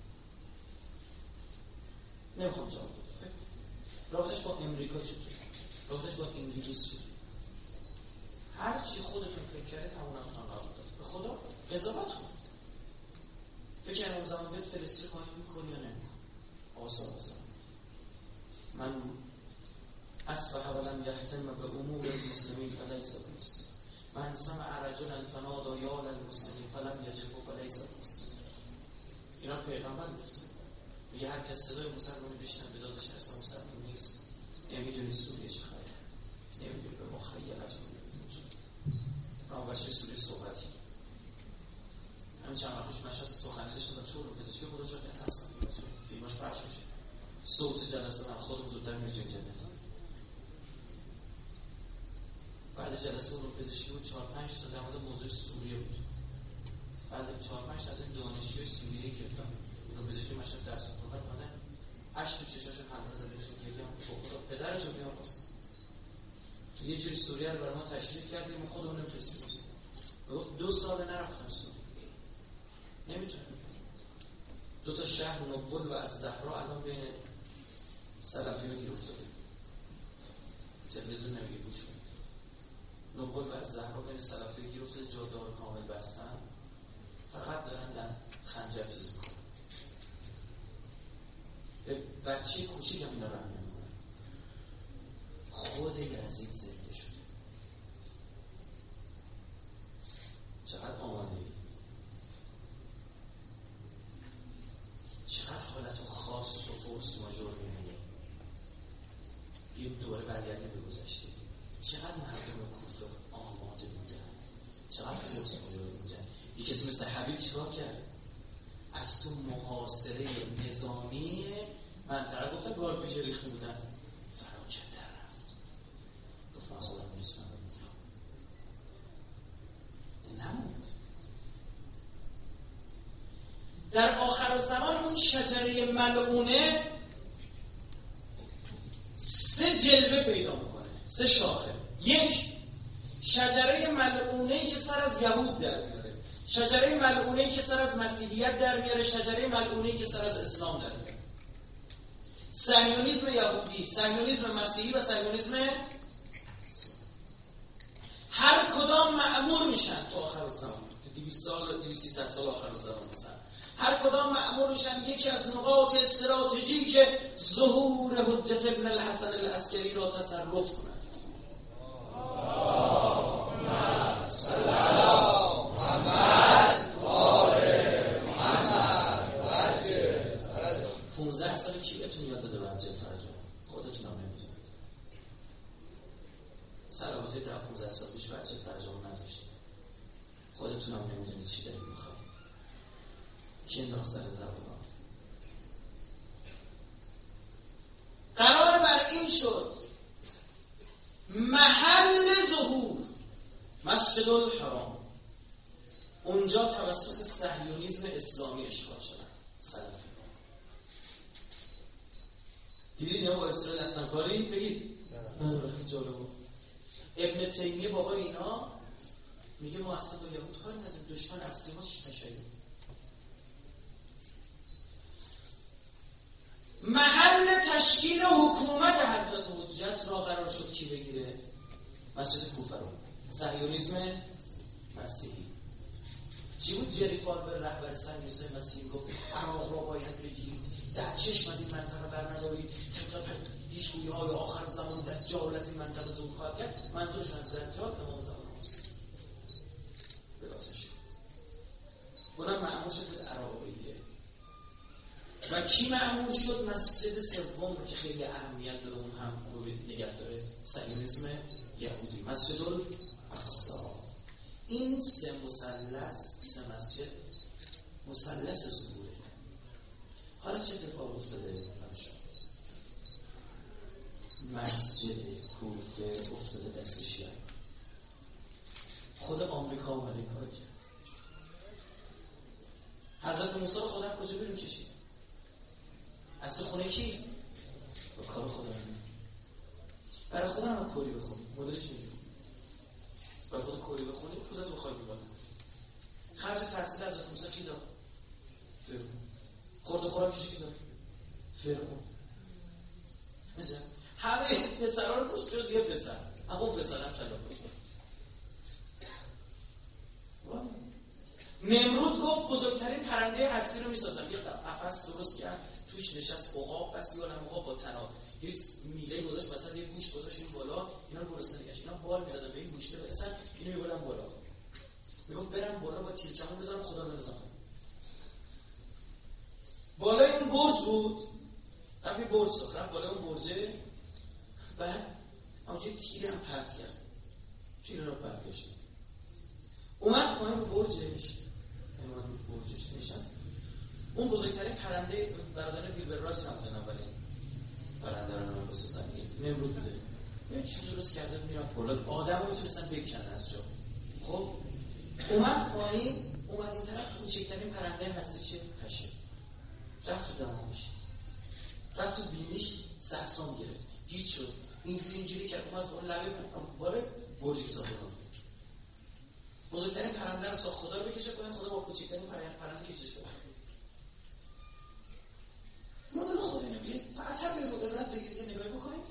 نمیخوام جواب بدم. رابطش با امریکا چطوره؟ رابطش با انگلیس چطوره؟ هر چی خودتون فکر کردید همون هم قبول دارید. به خدا قضاوت کن. فکر امام زمان بیاد فلسطین کمک میکنی یا نمیکنی؟ آسان. من اصبح ولم یهتم به امور المسلمین فلیس بمسلم. من سمع رجلا فنادى یا للمسلمین فلم یجبه فلیس بمسلم. اینا پیغمبر گفته. میگه هر کس صدای مسلمانی بشنوه به دادش نرسه مسلمان نیست. نمیدونی سوریه چه خیلی. نمیدونی به مخیلت بچه سوری صحبتی همین چند وقتش مشهد سخنرانی شد چون رو پزشکی خدا شد هستم فیلماش پخش میشه صوت جلسه من خودم زودتر میره توی جنت. بعد جلسه رو پزشکی بود 4-5 تا در مورد موضوع سوریه بود. بعد 4-5 تا از این دانشجوی سوریه که رو پزشکی مشهد درس خوندن اومدن اشک تو چشاشون حلقه زدهشون گریه خدا پدرتون بیان واسه تو یه جوری سوریه رو برای ما تشریح کردیم و خودمون نمیتونستیم. گفت 2 سال نرفتم سوریه. نمیتونم. 2 تا شهر نوبل و از زهرا الان بین سلفی‌ها گیر افتاده. تلویزیون نمیگه گوش کن. نوبل و از زهرا بین سلفی‌ها گیر افتاده، جاده‌ها کامل بستن. فقط دارن در خنجر چیز میکنن. به بچه کوچیک هم اینا رحم نمیکنن. خود یزید زنده شده. چقدر آماده ای؟ چقدر حالت خاص و فورس ماژور می‌بینی؟ یه دوره برگردیم به گذشته. چقدر مردم کوفه آماده بودن؟ چقدر فورس ماژور بودن؟ یه کسی مثل حبیب چیکار کرد؟ از تو محاصره نظامی منطقه گفتن گار پیش ریخته بودن. من خودم نیستم نموند. در آخر زمان اون شجره ملعونه 3 جلوه پیدا میکنه، 3 شاخه. 1 شجره ملعونه‌ای که سر از یهود در میاره، شجره ملعونه‌ای که سر از مسیحیت در میاره، شجره ملعونه‌ای که سر از اسلام در میاره. صهیونیسم یهودی، صهیونیسم مسیحی و صهیونیسم هر کدام مأمور میشن تو آخر الزمان. 200 سال 200 سال آخر الزمان مثلا هر کدام مأمور میشن یکی از نقاط استراتژیک ظهور حجت ابن الحسن العسکری را تصرف کنند. اللهم صل علی محمد و آل 15 سال پیش بچه ترجمه نداشت. خودتون هم نمیدونید چی دارید میخواید. کی انداخت سر زبان؟ قرار بر این شد محل ظهور مسجد الحرام اونجا توسط صهیونیسم اسلامی اشغال شدن. سلفی دیدید اینا با اسرائیل اصلا کاری؟ بگید خیلی جالبه. ابن تیمیه بابا اینا میگه ما اصلا با یهود کاری نداریم، دشمن اصلی ما تشیع. محل تشکیل حکومت حضرت حجت را قرار شد کی بگیره؟ مسجد کوفه رو. صهیونیسم مسیحی. چی بود جری فالبر رهبر صهیونیسم مسیحی گفت عراق را باید بگیرید، در چشم از این منطقه برندارید، طبق پیشگویی‌های آخر زمان دجال از این منطقه ظهور خواهد کرد. منظورش از دجال امام زمان است. بلاتش اونم معمول شد به عراقیه. و کی معمول شد؟ مسجد سوم رو که خیلی اهمیت داره، اون هم رو نگه داره صهیونیسم یهودی، مسجد الاقصی. این سه مثلث، سه مسجد مثلث ظهوره. حالا چه اتفاق افتاده؟ مسجد کوفه افتاده دست شیعه. خود آمریکا اومده این کار کرد. حضرت موسی رو خدا کجا بیرون کشید؟ از تو خونه کی؟ با کار خدا نمید. برای خدا هم کوری بخونی مدلش اینجور. برای خدا کوری بخونی پوزت بخوای بیبانه. خرج تحصیل حضرت موسی کی داد؟ فرعون. خورد و خوراکش کی داد؟ فرعون. مثلا همه پسرها رو کشت جز یه پسر، اما اون پسر هم چلا کشت. نمرود گفت بزرگترین پرنده هستی رو میسازم. یه قفس درست کرد، توش نشست عقاب، بس یه عالم عقاب با تناب، یه میله گذاشت مثلا یه گوشت گذاشت این بالا، اینا گرسنه نگشت، اینا بال می‌زدن به این گوشته برسن، اینو میبرن بالا. میگفت برم بالا با تیرکمون بزنم خدا بنزنم. بالای اون برج بود، رفت برج ساخت، رفت بالای اون برجه، بعد اونجا تیر هم پرت کرد، تیر رو برگشت، اومد پایین برجش، اومد برجش نشست. اون بزرگترین پرنده برادران ویلبر رایس هم بودن، اولین پرنده رو نام بسازن، نمرود بوده. یه چیزی درست کرده میرفت بالا، آدم رو میتونستن بکنن از جا. خب اومد پایین، اومد این طرف، کوچکترین پرنده هستی چه؟ پشه. رفت تو دماغش، رفت تو بینیش، سرسام گرفت، گیج شد، اینجوری کرد، اومد اون لبه باره برجی ساخته. بزرگترین پرنده رو ساخت، خدا رو بکشه کنه، خدا با کوچکترین پرنده کشش کنه. مدل خدا اینه، فقط هم به مدلت بگیرید یه نگاهی بکنید.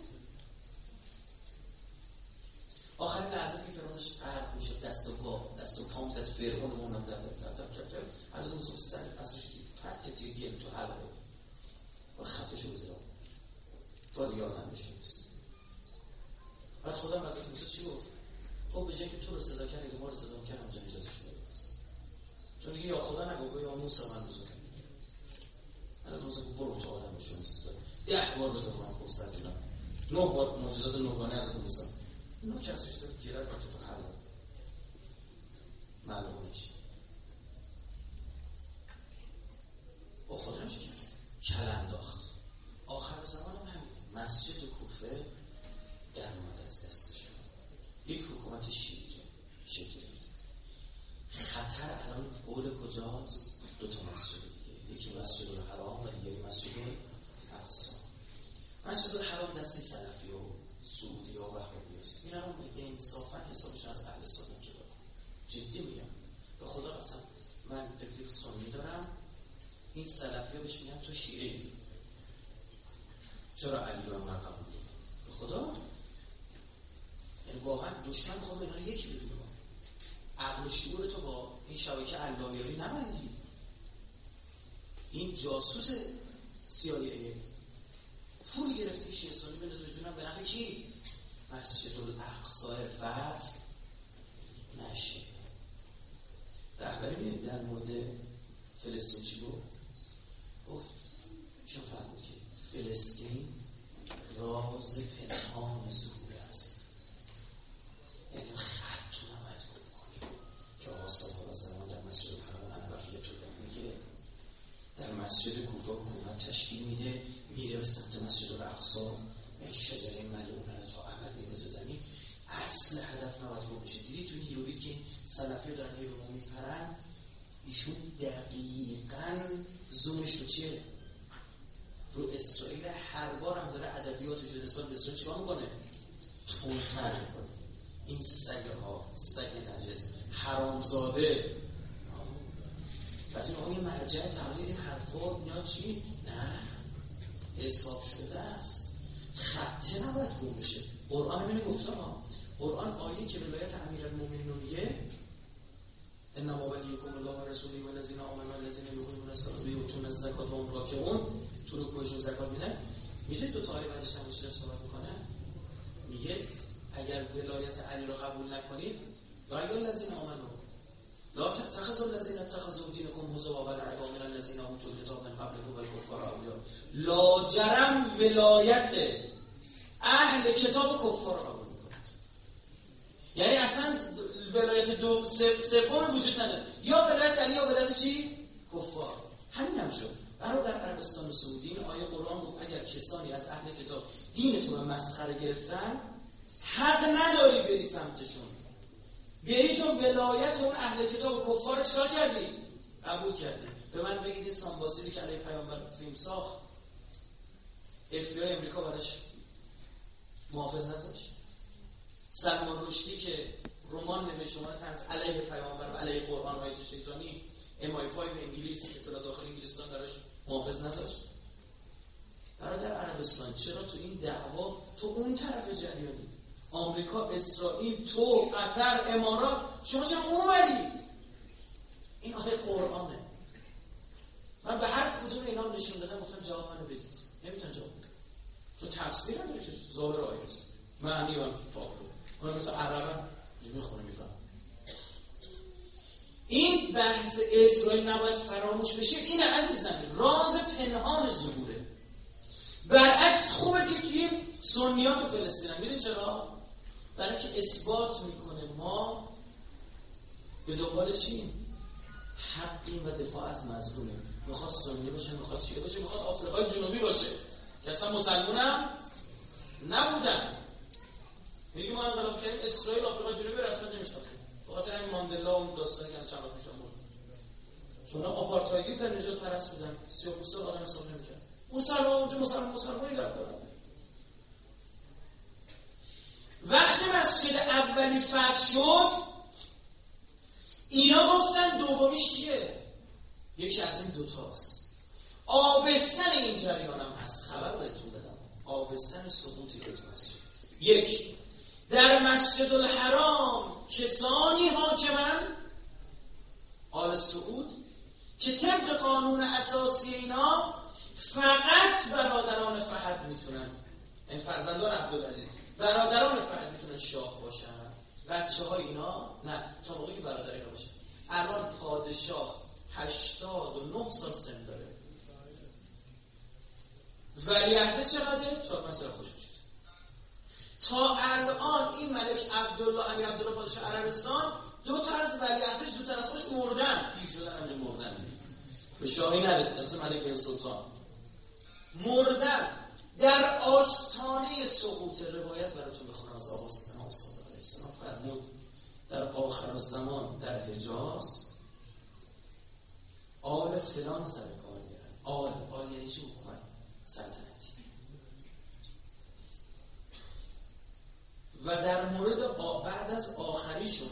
آخرین لحظه که فرعونش غرق میشد، دست و پام زد، فرعون اونم در کرد، از اون موسی سر پسش پرت تیر گل تو حلقه و خفش رو زیر تا دیگه آدم بشید. بعد خدا هم حضرت موسی چی گفت؟ خب به جایی که تو رو صدا کرد، اگه ما رو صدا کرد همجا اجازه شده. چون دیگه یا خدا نگو یا موسی من بزرگ از موسی برو تو آدم بشون استفاده. 10 بار به تو من فرصت دادم، 9 بار معجزات نوگانه حضرت موسی، اینا کسیش زد گیرد با تو حل معلوم میشه. با خدا نمیشه کل انداخت. آخر زمان هم همین مسجد کوفه در اومد از دستشون. یک حکومت شیعی شکل گرفت. خطر الان قول کجاست؟ 2 تا مسجد دیگه، یکی مسجد الحرام و دیگری مسجد الاقصی. مسجد الحرام دستی سلفی و سعودی و وهابی است. اینا رو انصافا حسابشون از اهل سنت جدا. جدی میگم به خدا قسم، من رفیق سنی دارم، این سلفی ها بهش میگن تو شیعه ای، چرا علی رو من قبول دارم؟ به خدا یعنی واقعا دشمن میخواد اینا رو یکی بدونه. عقل و شعور تو با این شبکه علایاری نبندی. این جاسوس CIA پول گرفته که شیعه سنی بندازه به جونم، به نفع کی؟ مسجد الاقصی فتح نشه. رهبری میدید در مورد فلسطین چی گفت؟ گفت شما فرمود که فلسطین راز پنهان ظهور است. یعنی میده میره به سمت مسجد الاقصی، این شجره ملعونه رو تا ابد میندازه زمین. اصل هدف نباید گم بشه. دیدی تو این هیرولیک که سلفی دارن هیرو میپرن، ایشون دقیقاً زومش رو چیه؟ رو اسرائیل. هر بار هم داره ادبیاتش رو نسبت به اسرائیل چیکار میکنه؟ تندتر میکنه. این سگه ها، سگ نجس، حرامزاده. بعد این آقای مرجع تقلید این حرفا اینا چی؟ نه، حساب شده است. خطه نباید گم بشه. قرآن اینو گفته ها. قرآن آیه که ولایت امیرالمومنین رو میگه، انما ولیکم الله و رسوله والذین آمنوا الذین یقیمون الصلاة و یؤتون الزکاة و هم راکعون، تو رو کوشون زکات میدن. میده دو تا آیه بعدش هم چی صحبت میکنه؟ میگه اگر ولایت علی رو قبول نکنید، یا الذین آمنوا لا تتخذوا الذین اتخذوا دینکم هزوا و لعبا من الذین اوتوا الکتاب من قبلکم والکفار اولیاء. لا جرم ولایت اهل کتاب کفار رو قبول میکنه. یعنی اصلا ولایت دو سوم وجود نداره، یا ولایت علی یا ولایت چی؟ کفار. همین هم شد. برادر عربستان و سعودی این آیه قرآن گفت اگر کسانی از اهل کتاب دینتون رو مسخره گرفتن، حق نداری بری سمتشون. بری تو ولایت اون اهل کتاب و کفار رو چکار کردی؟ قبول کردی. به من بگید این سانباسیلی که علیه پیامبر فیلم ساخت، FBI امریکا براش محافظ نذاشت. سلمان رشدی که رمان نوشت شما طنز علیه پیامبر و علیه قرآن و آیات شیطانی، MI5 انگلیس اطلاع داخل انگلیستان براش محافظ نذاشت. برادر عربستان چرا تو این دعوا تو اون طرف جریانی؟ آمریکا، اسرائیل، تو، قطر، امارات، شما چرا اونوری؟ این آیه قرآنه. من به هر کدوم اینا نشون دادم، گفتم جواب منو بدید. نمیتونن جواب بدن. چون تفسیر نداره که ظاهر آیه است. معنی اون فاقو. اون مثلا عربا میخونه میفهم. این بحث اسرائیل نباید فراموش بشه. این عزیزان راز پنهان ظهوره. برعکس خوبه که توی سنیات و فلسطین میدونی چرا؟ برای که اثبات میکنه ما به دنبال چیم؟ حقیم و دفاع از مظلومیم. میخواد سنی باشه، میخواد شیعه باشه، میخواد آفریقای جنوبی باشه که اصلا مسلمان هم نبودن. میگیم ما انقلاب کردیم اسرائیل آفریقای جنوبی رسما نمیشناختیم. به خاطر این ماندلا و اون داستانی که چند وقت پیش بود. چون آپارتایدی در نجات پرست بودن، سیاه‌پوستا رو آدم حساب نمی‌کرد. مسلمان اونجا مسلمانی رفتن. وقتی مسجد اولی فتح شد، اینا گفتن دومیش کیه؟ یکی از این دوتاست. آبستن این جریان هم هست. خبر بهتون بدم. آبستن سقوطی که تو مسجد. یک، در مسجد الحرام کسانی حاکمن آل سعود که طبق قانون اساسی اینا فقط برادران فهد میتونن، این فرزندان عبدالعزیز، برادران فهد میتونن شاه باشن. بچه های اینا نه، تا موقعی که برادر اینا باشن. الان پادشاه 89 سال سن داره. ولیعهد چقدره؟ 4-5 سال خوش شد. تا الان این ملک عبدالله، امیر عبدالله پادشاه عربستان، دو تا از ولیعهدش زودتر از خودش مردن. پیر شدن هم مردن. به شاهی نرسیدن. مثل ملک بن سلطان مردن. در آستانه سقوط روایت براتون بخونم از آقا سیدنا صادق علیه السلام فرمود در آخر الزمان در حجاز آل فلان سر کار میرن. آل یعنی چی؟ حکومت سلطنتی. و در مورد بعد از آخریشون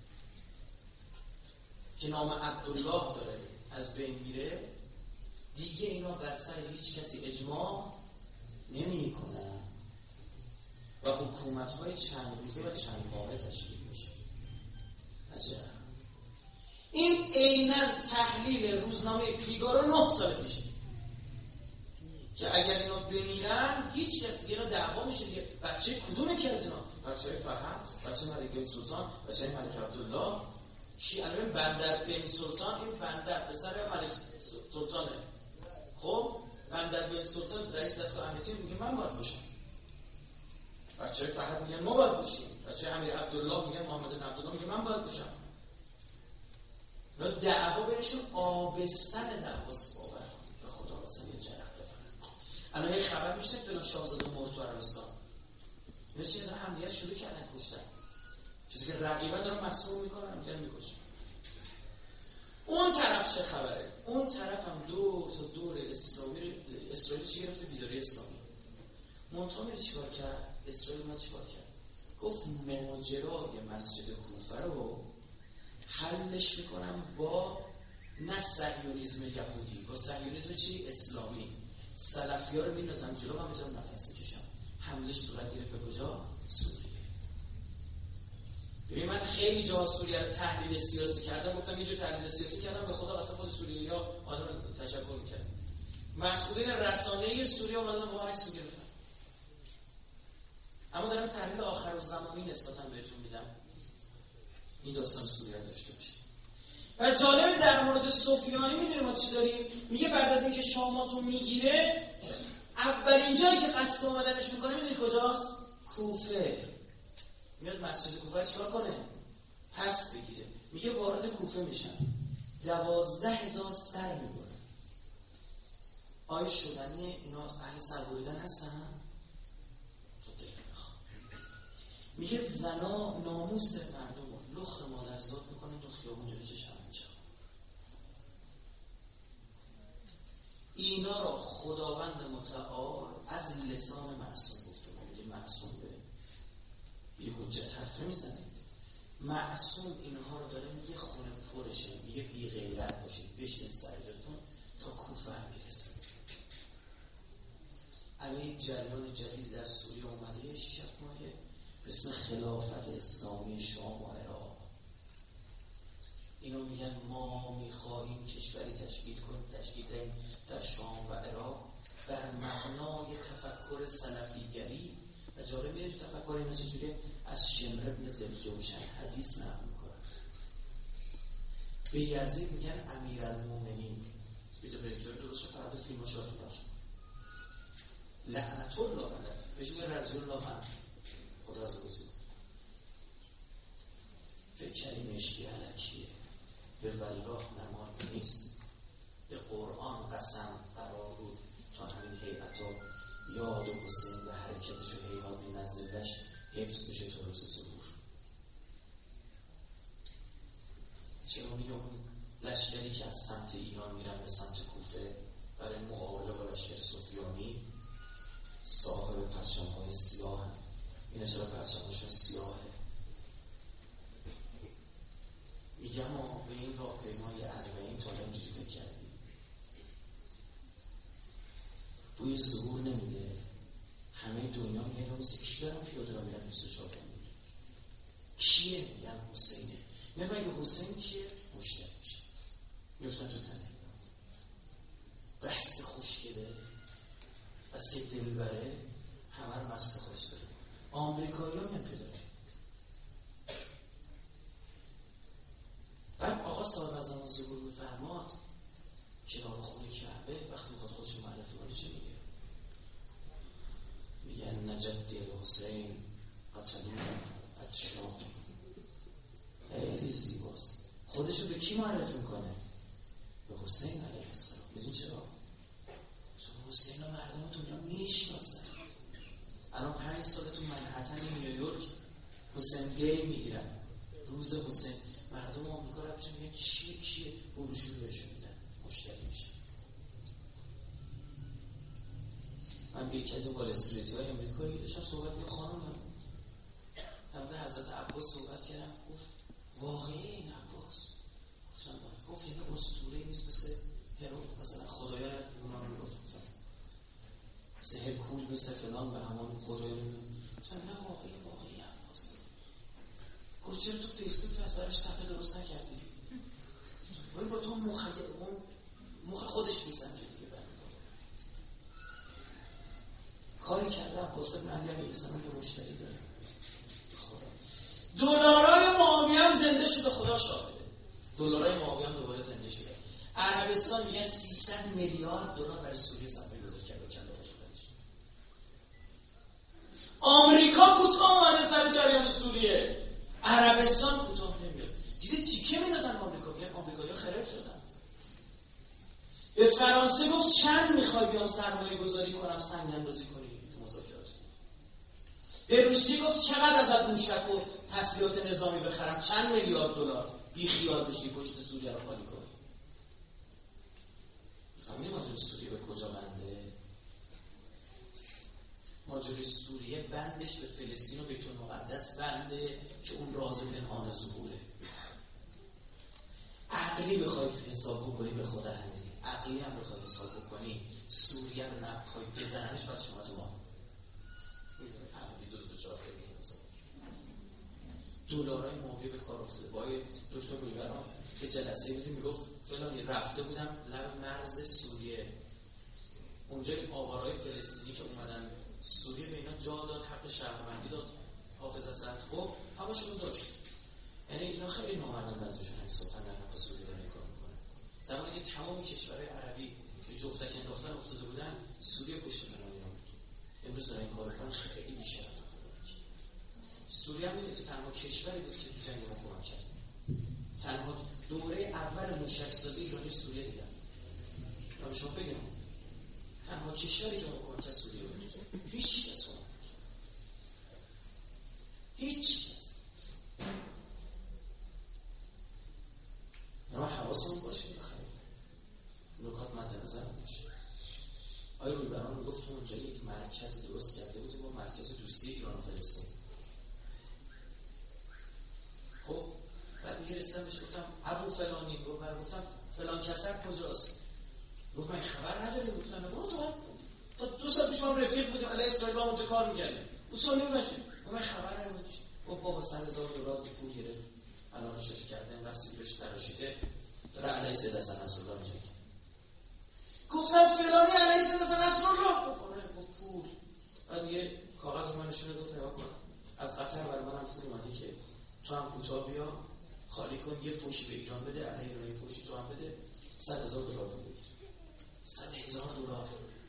که نام عبدالله داره از بین میره، دیگه اینا بر سر هیچ کسی اجماع نمی کنن و حکومت‌های چند روزه و چند ماهه تشکیل میشه. عجب. این عیناً تحلیل روزنامه فیگارو 9 سال پیشه که اگر اینا بمیرن هیچ کس دیگه دعوا میشه دیگه. بچه کدومه که از اینا؟ بچه فهد، بچه ملک بن سلطان، بچه ملک عبدالله. کی الان بندر بن سلطان؟ این بندر پسر ملک سلطانه. خب بندر بن سلطان رئیس دستگاه امنیتی میگه من باید باشم. بچه فهد میگن ما باید باشیم. بچه امیر عبدالله میگه، محمد بن عبدالله میگه من باید باشم. و دعوا بینشون آبستن دعواست. باور به خدا واسه یه جرقه فقط الان یه خبر میشه فلان شاهزاده مرد تو عربستان. اینا چیه دارن همدیگه شروع کردن کشتن. چیزی که رقیبا دارن محسوب میکنن همدیگه میکشن. اون طرف چه خبره؟ اون طرف هم دور اسرائیل چی گرفته؟ بیداری اسلامی. منتها میره چیکار کرد؟ اسرائیل ما چیکار کرد؟ گفت ماجرای مسجد کوفه رو حلش میکنم با نه صهیونیسم یهودی، با صهیونیسم چی؟ اسلامی. سلفی‌ها رو میندازم جلو و میتونم نفس بکشم. حملش صورت گرفت به کجا؟ سوریه. ببین من خیلی جاها سوریه رو تحلیل سیاسی کردم، گفتم یه جور تحلیل سیاسی کردم، به خدا قسم خود سوریه‌ها آدم تشکر می‌کردن. مسئولین رسانه‌ای سوریه اومدن با عکس می‌گرفتن. اما دارم تحلیل آخرالزمانی نسبتاً بهتون میدم. این داستان سوریه رو داشته باشید. و جالب در مورد سفیانی میدونیم ما چی داریم؟ میگه بعد از اینکه شاماتو میگیره اولین جایی که قصد اومدنش میکنه میدونی کجاست؟ کوفه. میاد مسجد کوفه رو چیکار کنه؟ پس بگیره. میگه وارد کوفه میشن 12,000 سر میبرن. آیا شدنی اینا اهل سر بریدن هستن؟ تو دل میخوام. میگه زنا ناموس مردم رو لخت مادرزاد میکنن تو خیابون جلوی چشم میشه. اینا را خداوند متعال از لسان معصوم گفته. میگه معصوم به یه حجت حرف نمیزنه. معصوم اینها رو داره میگه خونه پرشه، میگه بی غیرت باشید بشینید سرجاتون تا کوفه میرسه. الان جریان جدید در سوریه اومده 6 ماهه به اسم خلافت اسلامی شام و عراق. اینو میگن ما میخواهیم کشوری تشکیل کنیم، تشکیل دهیم در شام و عراق بر مبنای تفکر سلفیگری. و جالبه تفکر اینا چجوریه؟ از شمر ابن ذوالجوشن حدیث نقل میکنن. به یزید میگن امیرالمومنین. بیده بریکتور درست فرد فیلماشات باشه لعنت الله علیه. بهش میگن رضی الله عنه. خدا از روزی فکر کردی مشکی علکیه. به والله نمان نیست. به قرآن قسم قرار بود تا همین هیئتا یاد حسین و حرکتش و هیئات نزدش حفظ بشه تا روز ظهور. چرا میگه اون لشکری که از سمت ایران میرن به سمت کوفه برای مقابله با لشکر سفیانی صاحب پرچم‌های سیاه هم. این چرا پرچم‌هاشون سیاهه؟ میگم ما به این راهپیمای اربعین تا اینجوری فکر کردیم بوی ظهور نمیده. همه دنیا میگن روز کی دارم پیاده را میرن 24 میگن کیه؟ میگن حسینه. میگن اگه حسین کیه؟ مشتری میشه میفتن تو تنه بس که خوشگله بس که دل بره همه رو مست خودش داره. آمریکایی ها میان پیدا کرد. بعد آقا صاحب از زمان ظهور میفرماد کنار خونه کعبه وقتی میخواد خودش رو معرفی کنه چه میگه؟ میگن نجد حسین قتلون اتشنام. خیلی زیباست. خودش رو به کی معرفی میکنه؟ به حسین علیه السلام. میدونی چرا؟ چون حسین و مردم دنیا میشناسن. الان 5 ساله تو منهتن نیویورک حسین دی میگیرن. روز حسین مردم آمریکا رو بچه میگن کیه بروشور بهشون میدن مشتری میشن. من به یکی از این وال استریتی های امریکایی داشتم صحبت میکنم. خانم در مورد حضرت عباس صحبت کردم. گفت واقعی این عباس؟ گفتم گفت یعنی اسطوره‌ای نیست مثل مثلا خدایان یونان رو گفتم مثل هرکول مثل فلان و همان خدایان. گفتم نه واقعی عباس. گفت چرا تو فیسبوک از براش صفحه درست نکردی؟ ولی با تو مخ خودش میسنجه دیگه. کاری کردم حسین علی السلام به مشتری داره. دلارای معاویه هم زنده شده. خدا شاهده. دلارای معاویه هم دوباره زنده شده. عربستان میگن 300 میلیارد دلار برای سوریه صفحه گذاری کرد و کنده باشدنش. آمریکا کوتاه اومده سر جریان سوریه. عربستان کوتاه نمیاد. دیده تیکه میندازن آمریکا. میگن آمریکایی‌ها خراب شدن. به فرانسه گفت چند میخوای بیام سرمایه گذاری کنم سنگ اندازی کنی تو مذاکرات. به روسیه گفت چقدر ازت موشک و تسلیحات نظامی بخرم، چند میلیارد دلار، بی خیال بشی پشت سوریه رو خالی کنی. فهمیدی ماجرای سوریه به کجا بنده؟ ماجرای سوریه بندش به فلسطین و بیت المقدس بنده که اون راز پنهان ظهوره. عقلی بخوای حساب بکنی به خدا همینه، عقلی هم بخوای حساب بکنی سوریه رو نپای بزننش بعد شما تو ما عقلی دو چهار خیلی دلارای موقعی به کار افتاده. با دکتر رویبران که جلسه بودیم میگفت فلانی رفته بودم لب مرز سوریه، اونجا این آوارای فلسطینی که اومدن سوریه به اینا جا داد، حق شهروندی داد، حافظ اسد خب همشون داشت. یعنی اینا خیلی نامردن ازشون حسابن در حق سوریه دارن کار میکنن. زمانی که تمام کشورهای عربی که جفتک انداختن افتاده بودن، سوریه پشت پناه اینا بود. امروز دارن این کارو میکنن، خیلی بیشتر. سوریه هم میدونید که تنها کشوری بود که تو جنگ ما کمک کرد. تنها دوره اول موشک‌سازی ایرانی سوریه دیدن. من شما بگم تنها کشوری که ما کمک کرد سوریه بود. هیچ کس کمک نکرد. هیچ کس. ما حواسمون باشه بخیر. نکات مد نظر باشه. آیا رویبران رو گفتم اونجا یک مرکز درست کرده بودیم با مرکز دوستی ایران و فلسطین. خب بعد میرسیدم بهش گفتم ابو فلانی، گفتم فلان کسر کجاست؟ گفت من خبر نداری. گفتم برو تا 2 سال پیش ما رفیق بودیم علی اسرائیل با اونجا کار می‌کردیم. اصولی نشه. من خبر نداری. گفت بابا $100,000 پول گرفت. الان روشش کردن وسیله‌اش تراشیده داره علی سید حسن نصرالله میگه. گفتم فلانی علی سید حسن نصرالله. گفت پول. بعد یه کاغذ من نشون داد نگاه کن. از قطر برای منم پول اومده که تو هم کوتاه بیا خالی کن، یه فوشی به ایران بده، علیه ایران یه فوشی تو هم بده، $100,000 بگیر. $100,000.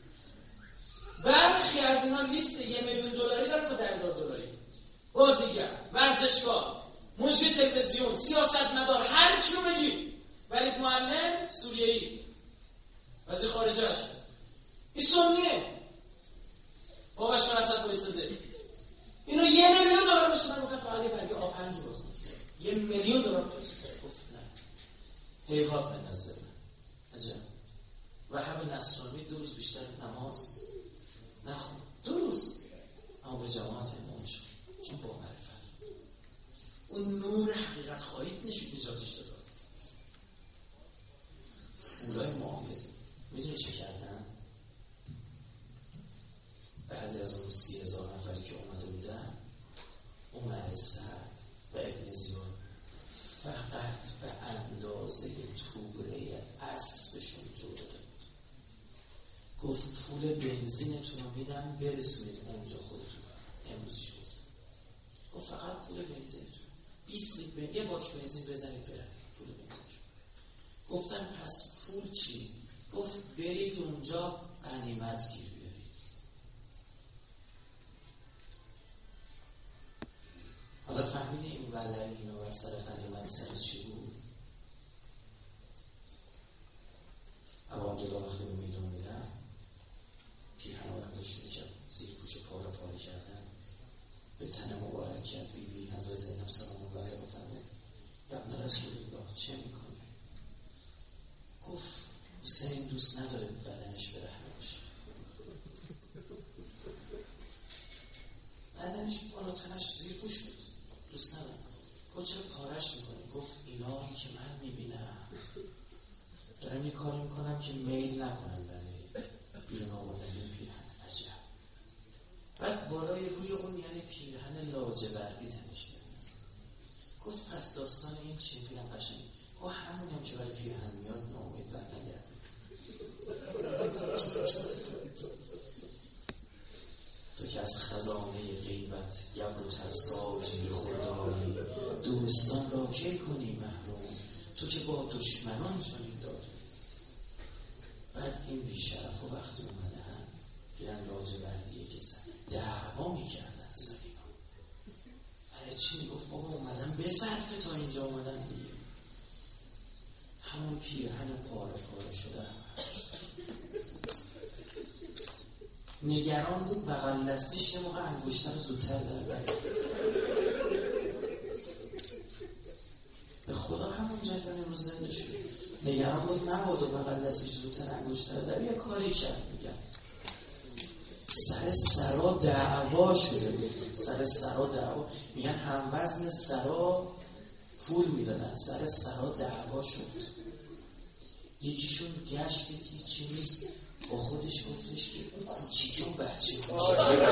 برخی از اینا لیست $1,000,000 داره تا $10,000. بازیگر، ورزشکار، مجری تلویزیون، سیاستمدار، هر چی رو بگیر. ولی معلم سوریه‌ای وزیر خارجه‌اش این سنیه باباش من اسد وایساده. اینا $1,000,000 بشه. من گفتم فقط یه برگه آب 5 روز $1,000,000 گفت نه هیهات به نظر من عجب. وهاب نصرانی 2 روز بیشتر نماز نخون 2 روز اما به جماعت امام شد، چون با معرفت اون نور حقیقت خواهید نجاتش داد. فولای معاهده میدونی چه کردن؟ بعضی از اون 30,000 نفری که اومده بودن عمر سعد و ابن زیاد فقط به اندازه توبره اسبشون جور داده بود. گفت پول بنزینتون رو میدم برسونید اونجا خودتون. امروزش گفت فقط پول بنزینتون 20 لیتر یه باک بنزین بزنید برن پول بنزینتون. گفتن پس پول چی؟ گفت برید اونجا غنیمت گیر بیارید. حالا فهمیده این ولری اینا بر سر غنیمت سر چی بود؟ عبدالله وقتی به میدان میرن پیرهن برداشت میکرد، زیر پوش پا را پاره کردن، به تن مبارک کرد. بیبی حضرت زینب سلام الله علیها فرمود ابن رسول الله چه میکنی؟ گفت حسین دوست نداره بدنش برهنه باشه. بدنش بالا تنش زیر پوش بود، دوست نداره. گفت چرا پارش میکنی؟ گفت اینایی که من میبینم دارم یه کاری میکنم که میل نکنم برای بیرون آوردن این پیرهن. عجب. بعد بالای روی اون یعنی پیرهن لاجوردی تنش کرد. گفت پس داستان این چیه؟ پیرهن قشنگ. گفت همونی هم که برای پیرهن میاد ناامید بر نگرد. تو که از خزانه غیبت گبر و ترساجی خدایی دوستان را کی کنی محروم؟ تو که با دشمنان چنین داری. بعد این بیشرف و وقتی اومدن پیرهن لاجوردیه که دعوا میکردن سر اینا. برای چی؟ گفت بابا اومدن به صرفه تا اینجا اومدن دیگه. همون پیرهن پاره شده نگران بود بغل دستیش یه موقع انگشتر رو زودتر در بره. به خدا همون جلدن امروز زنده شد. نگران بود مبادا بغل دستیش زودتر انگشتر در یه کاری کرد. میگم سر سرا دعوا شده بود. سر سرا دعوا میگن هم وزن سرا پول میدادن. سر سرا دعوا شد. یکیشون گشت که هیچی نیست با خودش گفتش که اون کوچیکه و بچه کوچیکه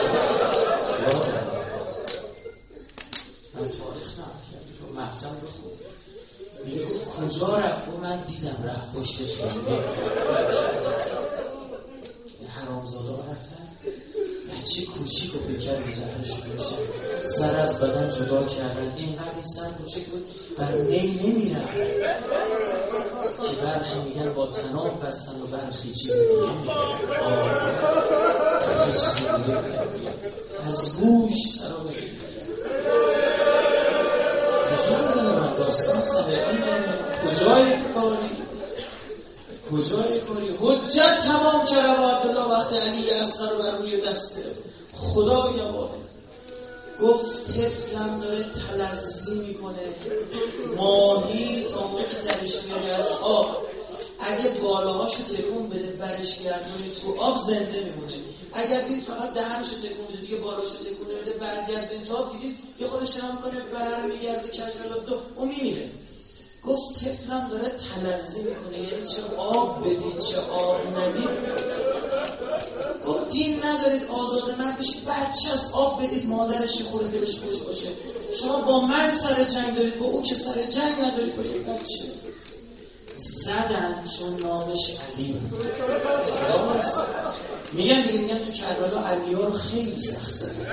من تاریخ نمی‌کردم تو مقطع بخون میگه گفت کجا رفت و من دیدم رفت پشت خیمه حرامزاده رفتن بچه کوچیک و پیکر مزهرش بشن سر از بدن جدا کردن اینقدر این سر کوچیک بود بر نی نمیرفت که برخی میگن با تناب بستن و برخی چیز دیگه میگن برخی چیز دیگه میگن از گوش سرا بگید از این من داستان سبعی کجای کاری حجت تمام کرد و عبدالله وقتی علی اصغر رو بر روی دست گرفت خدا یواره گفت طفلم داره تلظی میکنه ماهی تا موقع درش میاری از آب اگه بالاهاشو تکون بده برش گردونی تو آب زنده میمونه اگر دید فقط دهنشو تکون بده دیگه بالاشو تکون بده برگردین تو آب دیدید یه خودش نام کنه برمیگرده کشمل دو اون میمیره گفت طفلم داره تلظی میکنه یعنی چه آب بدید چه آب ندید گفت دین ندارید آزاده مرد بشید بچه از آب بدید مادرش خورده دلش خوش باشه شما با من سر جنگ دارید با او که سر جنگ ندارید با یک بچه زدن چون نامش علی میگن تو کربلا علی ها رو خیلی سخت زدن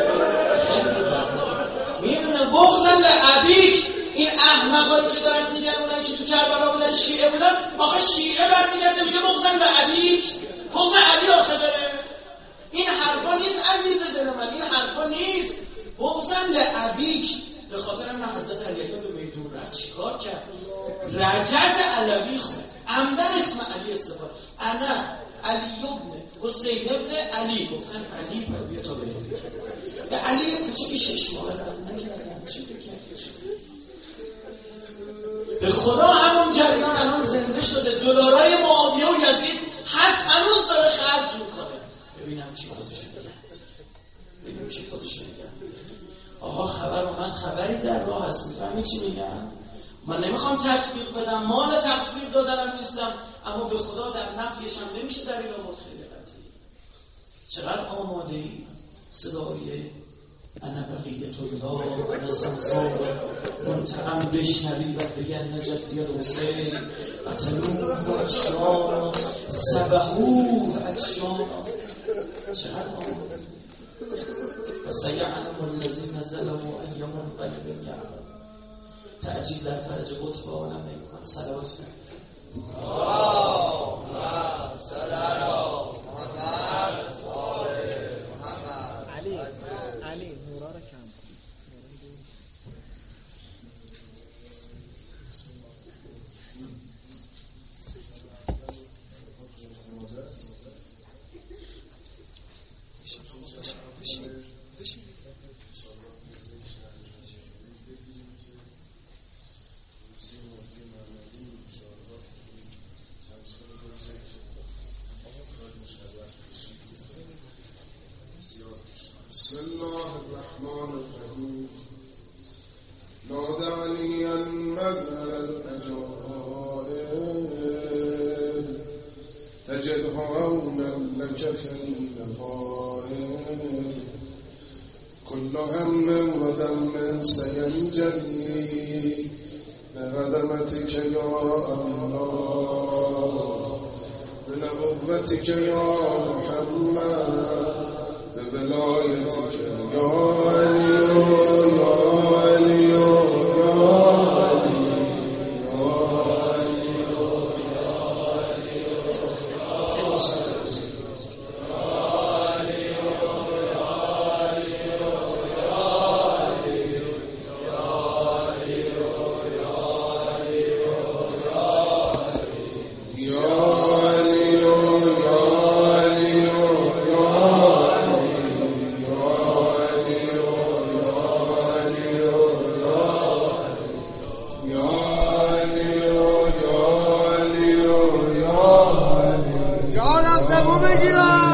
میدونه بغضن لعبیک این احمقایی که دارن میگن اونایی که تو کربلا بودن شیعه بودن آخه شیعه برمیگرده میگه بغضن لعبیک بغض علی آخه داره این حرفا نیست عزیز دل من این حرفا نیست بغضن لعبیک به خاطر من حضرت علی اکبر به میدون رفت چیکار کرد رجز علوی خود عمدن اسم علی استفاده انا علی ابن حسین ابن علی گفتن علی پر بیا تا به علی کوچیک 6 ماه رفت نکردن چی فکر کردی به خدا همون جریان الان زنده شده دلارای معاویه و یزید هست هنوز داره خرج میکنه ببینم چی خودشون میگن آقا خبر اومد خبری در راه هست میفهمی چی میگن من نمیخوام تطبیق بدم مال تطبیق دادنم نیستم اما به خدا در نفیش هم نمیشه در این آمد خیلی قطعی چقدر آماده ای صدای انا بقیت الله انا سمسار منتقم بشنوی و بگن نجف یا حسین قتلوه و اکشان سبحوه اکشان چقدر آماده و سیعلم الذین ظلموا ای منقلب یعلمون تعجیل در فرج قطب آنم نمیکن صلوات علی نورا رو کم بسم الله الرحمن الرحیم نادانی مظهر الأجائب تجدها عونا لك في النقائب كل هم ودم سينجلي لقدمتك يا الله بنبوتك يا محمد بولايتك يا علي يا علي يا علي يا علي بگیرم.